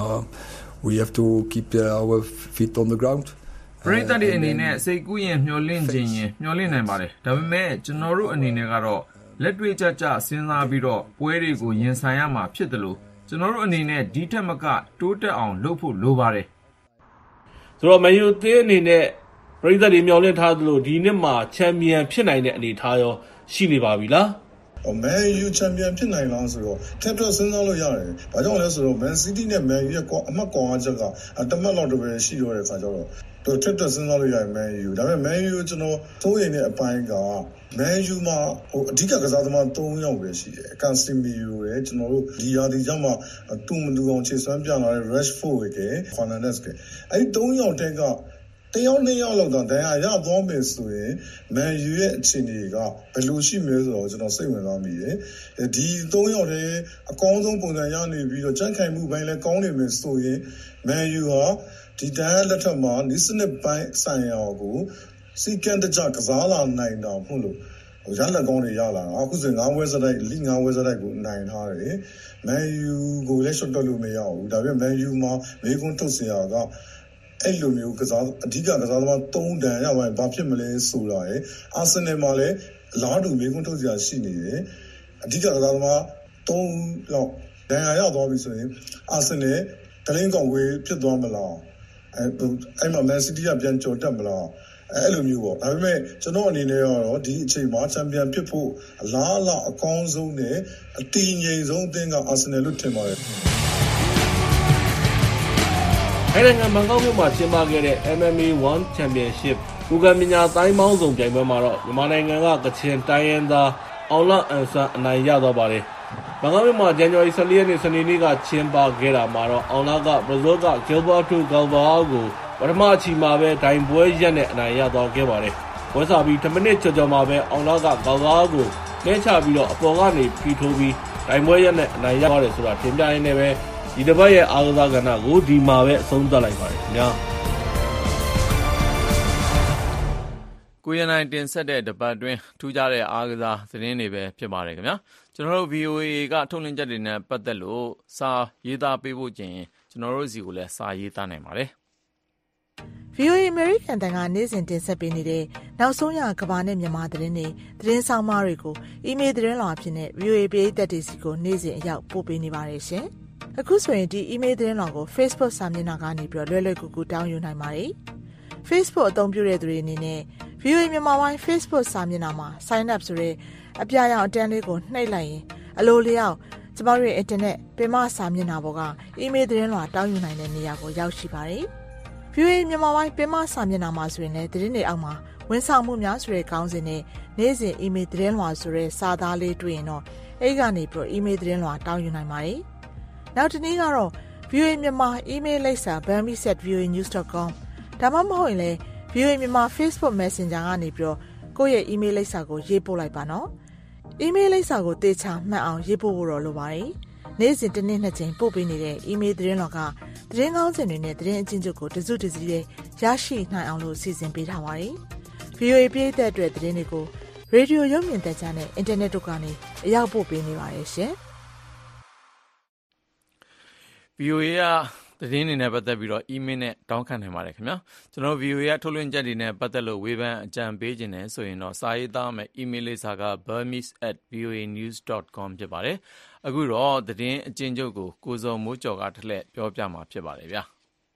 we have to keep our feet on the ground ပရိသတ်တွေအနေနဲ့စိတ်ကူးရင်မျှော်လင့်ခြင်းရင်မျှော်လင့်နိုင်ပါတယ်ဒါပေမဲ့ကျွန်တော်တို့အနေနဲ့ကတော့လက်တွေ့ကျကျစဉ်းစားပြီးတော့ပွဲတွေကိုရင်ဆိုင်ရမှာဖြစ်တယ်လို့ကျွန်တော်တို့အနေနဲ့ဒီထက်မကတိုးတက်အောင်လုပ်ဖို့လိုပါတယ်ဆိုတော့မန်ယူအသင်းအနေနဲ့ပရိသတ်တွေမျှော်လင့်ထားသလိုဒီနှစ်မှာချန်ပီယံဖြစ်နိုင်တဲ့အနေအထားရောရှိနေပါပြီလားမန်ယူချန်ပီယံဖြစ်နိုင်လားဆိုတော့ထပ်တော့စဉ်းစားလို့ရတယ်။ဘာကြောင့်လဲဆိုတော့မန်စီးတီးနဲ့မန်ယူရဲ့အမှတ်ကွာချက်ကတမတ်လောက်တပဲရှိတော့တဲ့အခါကျတော့ထပ်တော့စဉ်းစားလို့ရတယ်မန်ယူ။ဒါပေမဲ့မန်ယူကျွန်တော်သိုးရင်တဲ့အပိုင်းကမန်ယူမှာအဓိကကစားသမား3ယောက်ပဲရှိတယ်။ကန်စီမီယိုရဲ့ကျွန်တော်တို့ဒီယာဒီကြောင့်မှတူမတူအောင်ခြေစွမ်းပြလာတဲ့ Rashford ရဲ့ Fernandes ကအဲ့ဒီ3ယောက်တည်းကတယောက်2ယောက်လောက်တော့ဒဏ်ရာရသွားမယ်ဆိုရင်မန်ယူရဲ့အခြေအနေကဘယ်လိုရှိမလဲဆိုတော့ကျွန်တော်စိတ်ဝင်စားမိတယ်။ဒီ3ယောက်တည်းအကောင်းဆုံးပုံစံရနေပြီးတော့ကြန့်ခိုင်မှုပိုင်းလည်းကောင်းနေမယ်ဆိုရင်မန်ယူဟာဒီတန်းလက်ထက်မှာဒီစနစ်ပိုင်းဆိုင်ရာကိုစီကန်တကြကစားလာနိုင်တာမဟုတ်လို့ရလက်ကောင်းတွေရလာတာအခုဆို9ဝဲစတိုက်လိ9ဝဲစတိုက်ကိုနိုင်ထားတယ်။မန်ယူကိုလည်းရှော့တော့လို့မရဘူး။ဒါပေမဲ့မန်ယူမှာမေကွန်းထုတ်စရာကအဲ့လိုမျိုးကစားအဓိကကစားသမား3တန်ရပါရင်ဘာဖြစ်မလဲဆိုတာရယ်အာဆင်နယ်မှာလည်းလားတူမေကွန်းထုတ်စရာရှိနေတယ်အဓိကကစားသမား3လောက်ဒဏ်ရာရသွားပြီဆိုရင်အာဆင်နယ်ကလင်းကောင်ဝေးဖြစ်သွားမလားအဲ့မှာမန်စီးတီးကပြန်ကြော်တက်မလားအဲ့လိုမျိုးပေါ့ဒါပေမဲ့ကျွန်တော်အနေနဲ့ကတော့ဒီအချိန်မှာချန်ပီယံဖြစ်ဖို့အလားအလာအကောင်းဆုံးနဲ့အတည်ငြိမ်ဆုံးအသင်းကအာဆင်နယ်လို့ထင်ပါတယ်ထိုင်းနိုင်ငံဘန်ကောက်မြို့မှာကျင်းပခဲ့တဲ့ MMA One Championship ကိုကံပညာတိုင်းပေါင်းစုံပြိုင်ပွဲမှာတော့မြန်မာနိုင်ငံကကချင်တိုင်းရင်းသားအောင်လအန်ဆန်အနိုင်ရသွားပါတယ်။ဘန်ကောက်မြို့မှာဇန်နဝါရီ14ရက်နေ့စနေနေ့ကကျင်းပခဲ့တာမှာတော့အောင်လကဘရာဇီးက Gilberto Galvao ကိုပထမအချီမှာပဲဒိုင်ပွဲရက်နဲ့အနိုင်ရသွားခဲ့ပါတယ်။ပွဲစားပြီး10မိနစ်ကျော်မှာပဲအောင်လက Galvao ကိုလဲချပြီးတော့အပေါ်ကနေဖိထိုးပြီးဒိုင်ပွဲရက်နဲ့အနိုင်ရသွားတယ်ဆိုတာတင်ပြရင်းနဲ့ပဲဒီတစ်ပတ်ရဲ့အားကစားကဏ္ဍကိုဒီမှာပဲအဆုံးသတ်လိုက်ပါတယ်ခင်ဗျာကိုရနိုင်တင်ဆက်တဲ့တပတ်တွင်းထူးခြားတဲ့အားကစားသတင်းတွေပဲဖြစ်ပါတယ်ခင်ဗျာကျွန်တော်တို့ VOA ကထုတ်လွှင့်ချက်တွေနဲ့ပတ်သက်လို့စာရေးသားပေးဖို့ကျင်ကျွန်တော်တို့စီကိုလည်းစာရေးသားနိုင်ပါတယ် VOA American တန်ကနေ့စဉ်တင်ဆက်ပေးနေတဲ့နောက်ဆုံးရကမ္ဘာနဲ့မြန်မာသတင်းတွေသတင်းဆောင်မတွေကိုအီးမေးလ်သတင်းလွှာအဖြစ်နဲ့ VOA ပြည်သက်တွေစီကိုနေ့စဉ်အရောက်ပို့ပေးနေပါတယ်ရှင်အခုဆိုရင်ဒီအီးမေးလ်သတင်းလွှာကို Facebook စာမျက်နှာကနေပြီးတော့လွယ်လွယ်ကူကူတောင်းယူနိုင်ပါတယ်Facebook အသုံးပြုတဲ့သူတွေအနေနဲ့ VOA မြန်မာပိုင်း Facebook စာမျက်နှာမှာ Sign up ဆိုတဲ့အပြာရောင်အတန်းလေးကိုနှိပ်လိုက်ရင်အလိုလျောက်ကျမတို့ရဲ့ Internet ပင်မစာမျက်နှာပေါ်ကအီးမေးလ်သတင်းလွှာတောင်းယူနိုင်တဲ့နေရာကိုရောက်ရှိပါတယ်။ VOA မြန်မာပိုင်းပင်မစာမျက်နှာမှာဆိုရင်လည်းသတင်းတွေအောက်မှာဝန်ဆောင်မှုများဆိုတဲ့ခေါင်းစဉ်နဲ့နေ့စဉ်အီးမေးလ်သတင်းလွှာဆိုတဲ့စာသားလေးတွေ့ရင်တော့အဲ့ကနေပြီးတော့အီးမေးလ်သတင်းလွှာတောင်းယူနိုင်ပါတယ်။နောက်တစ်နည်းကတော့ VOA မြန်မာအီးမေးလ်လိပ်စာ bambi@voanews.com ဒါမှမဟုတ်ရင်လည်း VOA မြန်မာ Facebook Messenger ကနေပြီးတော့ကိုယ့်ရဲ့အီးမေးလ်လိပ်စာကိုရေးပို့လိုက်ပါနော်။အီးမေးလ်လိပ်စာကိုသေချာမှတ်အောင်ရေးပို့ဖို့တော့လိုပါတယ်။နေ့စဉ်တစ်နေ့နှစ်ကြိမ်ပို့ပေးနေတဲ့အီးမေးလ်သတင်းလွှာကသတင်းကောင်းစင်တွေနဲ့သတင်းအချင်းချုပ်ကိုတစုတစည်းရရှိနိုင်အောင်လို့စီစဉ်ပေးထားပါတယ်။ VOA ပြည်သက်အတွက်သတင်းတွေကိုရေဒီယိုရုပ်မြင်သံကြားနဲ့အင်တာနက်တို့ကနေအရောက်ပို့ပေးနေပါတယ်ရှင်။ VOA ကသတင်းတွေနဲ့ပတ်သက်ပြီးတော့ email နဲ့တောင်းခံနိုင်ပါတယ်ခင်ဗျာကျွန်တော် VOA ကထုတ်လွှင့်ချက်တွေနဲ့ပတ်သက်လို့ဝေဖန်အကြံပေးခြင်းနဲ့ဆိုရင်တော့စာရေးသားမယ် email လိပ်စာက burmese@voanews.com ဖြစ်ပါတယ်အခုတော့သတင်းအကျဉ်းချုပ်ကိုကိုစောမိုးကျော်ကထလက်ပြောပြမှာဖြစ်ပါတယ်ဗျာ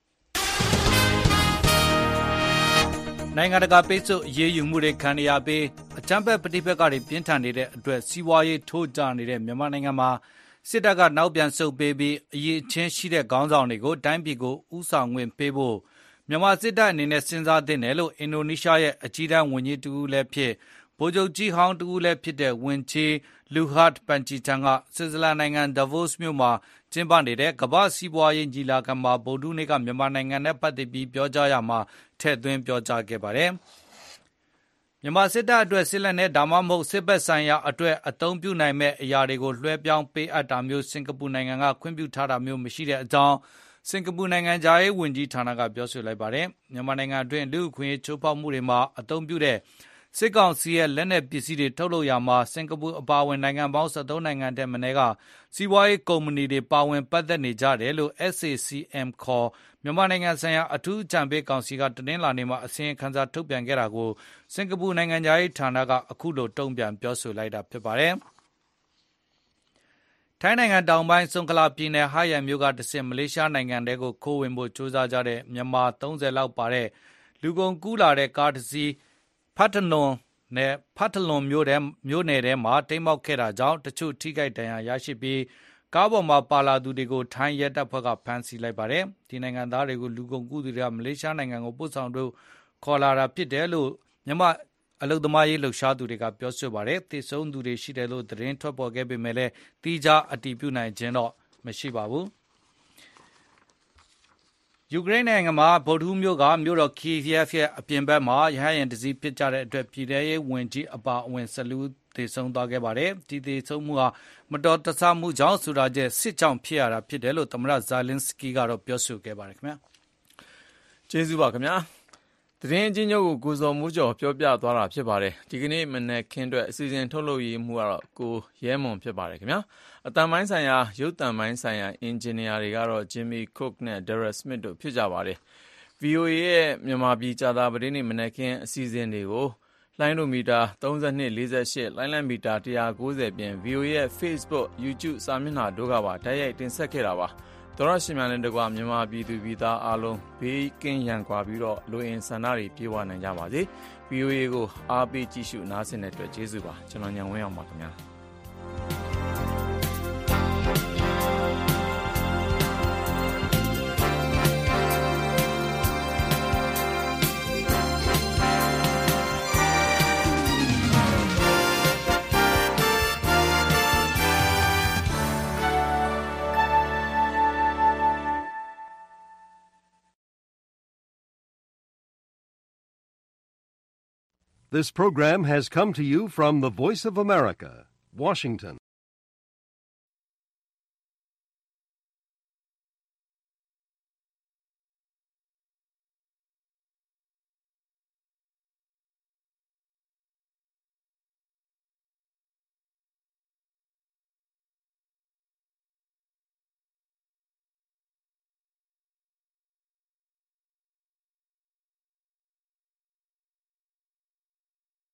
နိုင်ငံတကာပိတ်ဆို့အရေးယူမှုတွေခံရပြီးအကြမ်းဖက်ပဋိပက္ခတွေပြင်းထန်နေတဲ့အတွက်စီးပွားရေးထိုးကျနေတဲ့မြန်မာနိုင်ငံမှာစစ်တပ်ကနောက်ပြန်ဆုတ်ပေးပြီးအရေးချင်းရှိတဲ့ခေါင်းဆောင်တွေကိုတိုင်းပြည်ကိုဥဆောင်ဝင်ပေးဖို့မြန်မာစစ်တပ်အနေနဲ့စဉ်းစားသင့်တယ်လို့အင်ဒိုနီးရှားရဲ့အကြီးတန်းဝန်ကြီးတဦးလည်းဖြစ်ဗိုလ်ချုပ်ကြီးဟောင်းတဦးလည်းဖြစ်တဲ့ဝန်ကြီးလူဟတ်ပန်ချီတန်ကဆွစ်ဇာလန်နိုင်ငံဒါဗို့စ်မြို့မှာကျင်းပနေတဲ့ကမ္ဘာစီးပွားရေးကြီးလာကမှာဗုဒ္ဓနေ့ကမြန်မာနိုင်ငံနဲ့ပတ်သက်ပြီးပြောကြားရမှာထည့်သွင်းပြောကြားခဲ့ပါတယ်မြန်မာစစ်တပ်အတွက်စစ်လက်နဲ့ဒါမှမဟုတ်စစ်ဘက်ဆိုင်ရာအတွက်အသုံးပြုနိုင်မဲ့အရာတွေကိုလွှဲပြောင်းပေးအပ်တာမျိုးစင်ကာပူနိုင်ငံကခွင့်ပြုထားတာမျိုးမရှိတဲ့အကြောင်းစင်ကာပူနိုင်ငံသားရေးဝန်ကြီးဌာနကပြောဆိုလိုက်ပါတယ်မြန်မာနိုင်ငံအတွင်းလူ့အခွင့်အရေးချိုးဖောက်မှုတွေမှာအသုံးပြုတဲ့စစ်ကောင်စီရဲ့လက်နက်ပစ္စည်းတွေထုတ်လုပ်ရာမှာစင်ကာပူအပါအဝင်နိုင်ငံပေါင်း73နိုင်ငံတည်းမင်းကစီးပွားရေးကုမ္ပဏီတွေပါဝင်ပတ်သက်နေကြတယ်လို့ SACM ခေါ်မြန်မာနိုင်ငံဆိုင်ရာအထူးအကြံပေးကောင်စီကတင်းလာနေမှာအစီရင်ခံစာထုတ်ပြန်ခဲ့တာကိုစင်ကာပူနိုင်ငံသားရေးဌာနကအခုလိုတုံ့ပြန်ပြောဆိုလိုက်တာဖြစ်ပါတယ်ထိုင်းနိုင်ငံတောင်ပိုင်းဆွန်ခလာပြည်နယ်ဟာယန်မြို့ကတဆင့်မလေးရှားနိုင်ငံတဲကိုခိုးဝင်ဖို့ကြိုးစားကြတဲ့မြန်မာ30လောက်ပါတဲ့လူကုန်ကူးလာတဲ့ကားတစ်စီးဖတ်တလွန်မြို့နယ်ထဲမှာတိမ်းမောက်ခဲ့တာကြောင့်တချို့ထိခိုက်ဒဏ်ရာရရှိပြီးကားပေါ်မှာပါလာသူတွေကိုထိုင်းရဲတပ်ဖွဲ့ကဖမ်းဆီးလိုက်ပါတယ်ဒီနိုင်ငံသားတွေကိုလူကုန်ကူးသူတွေကမလေးရှားနိုင်ငံကိုပို့ဆောင်တို့ခေါ်လာတာဖြစ်တယ်လို့မြန်မာအလုသမားရေးလှုပ်ရှားသူတွေကပြောဆိုပါတယ်။သေဆုံးသူတွေရှိတယ်လို့သတင်းထွက်ပေါ်ခဲ့ပေမဲ့လည်းတိကျအတည်ပြုနိုင်ခြင်းတော့မရှိပါဘူး။ယူကရိန်းနိုင်ငံမှာဗုဒ္ဓဟူးမြို့ကမြို့တော်ကီယက်ရဲ့အပြင်ဘက်မှာရဟတ်ယာဉ်တစ်စီးဖြစ်ကြတဲ့အတွက်ပြည်ထရေးဝန်ကြီးအပါအဝင်10ဦးသေဆုံးသွားခဲ့ပါတယ်။ဒီသေဆုံးမှုဟာမတော်တဆမှုကြောင့်ဆိုတာကျစစ်ကြောင့်ဖြစ်ရတာဖြစ်တယ်လို့သမ္မတဇာလင်းစကီကတော့ပြောဆိုခဲ့ပါတယ်ခင်ဗျာ။ကျေးဇူးပါခင်ဗျာ။သတင်းအချင်းချုပ်ကိုကိုစော်မိုးကျော်ပြောပြသွားတာဖြစ်ပါတယ်ဒီကနေ့မနေ့ခင်းအတွက်အစီအစဉ်ထုတ်လုပ်ရေးမှုကတော့ကိုရဲမွန်ဖြစ်ပါတယ်ခင်ဗျာအတန်ပိုင်းဆိုင်ရာရုပ်တံပိုင်းဆိုင်ရာအင်ဂျင်နီယာတွေကတော့ဂျင်မီကုတ်နဲ့ဒရက်စမစ်တို့ဖြစ်ကြပါတယ် VOA ရဲ့မြန်မာပြည်ကြာသာပတေးနေ့မနေ့ခင်းအစီအစဉ်တွေကိုလိုင်းဒိုမီတာ32 48လိုင်းလံမီတာ190ပြင် VOA ရဲ့ Facebook YouTube စာမျက်နှာတို့ကပါတိုက်ရိုက်တင်ဆက်ခဲ့တာပါတော်ရရှိမြန်တဲ့တကွာမြန်မာပြည်သူပြည်သားအားလုံးဘေးကင်းရန်ကွာပြီးတော့လူအင်ဆန္ဒတွေပြေဝနိုင်ကြပါစေ VOA ကိုအားပေးကြည့်ရှုနားဆင်တဲ့အတွက်ကျေးဇူးပါကျွန်တော်ညံဝင်းအောင်ပါခင်ဗျာ This program has come to you from the Voice of America, Washington.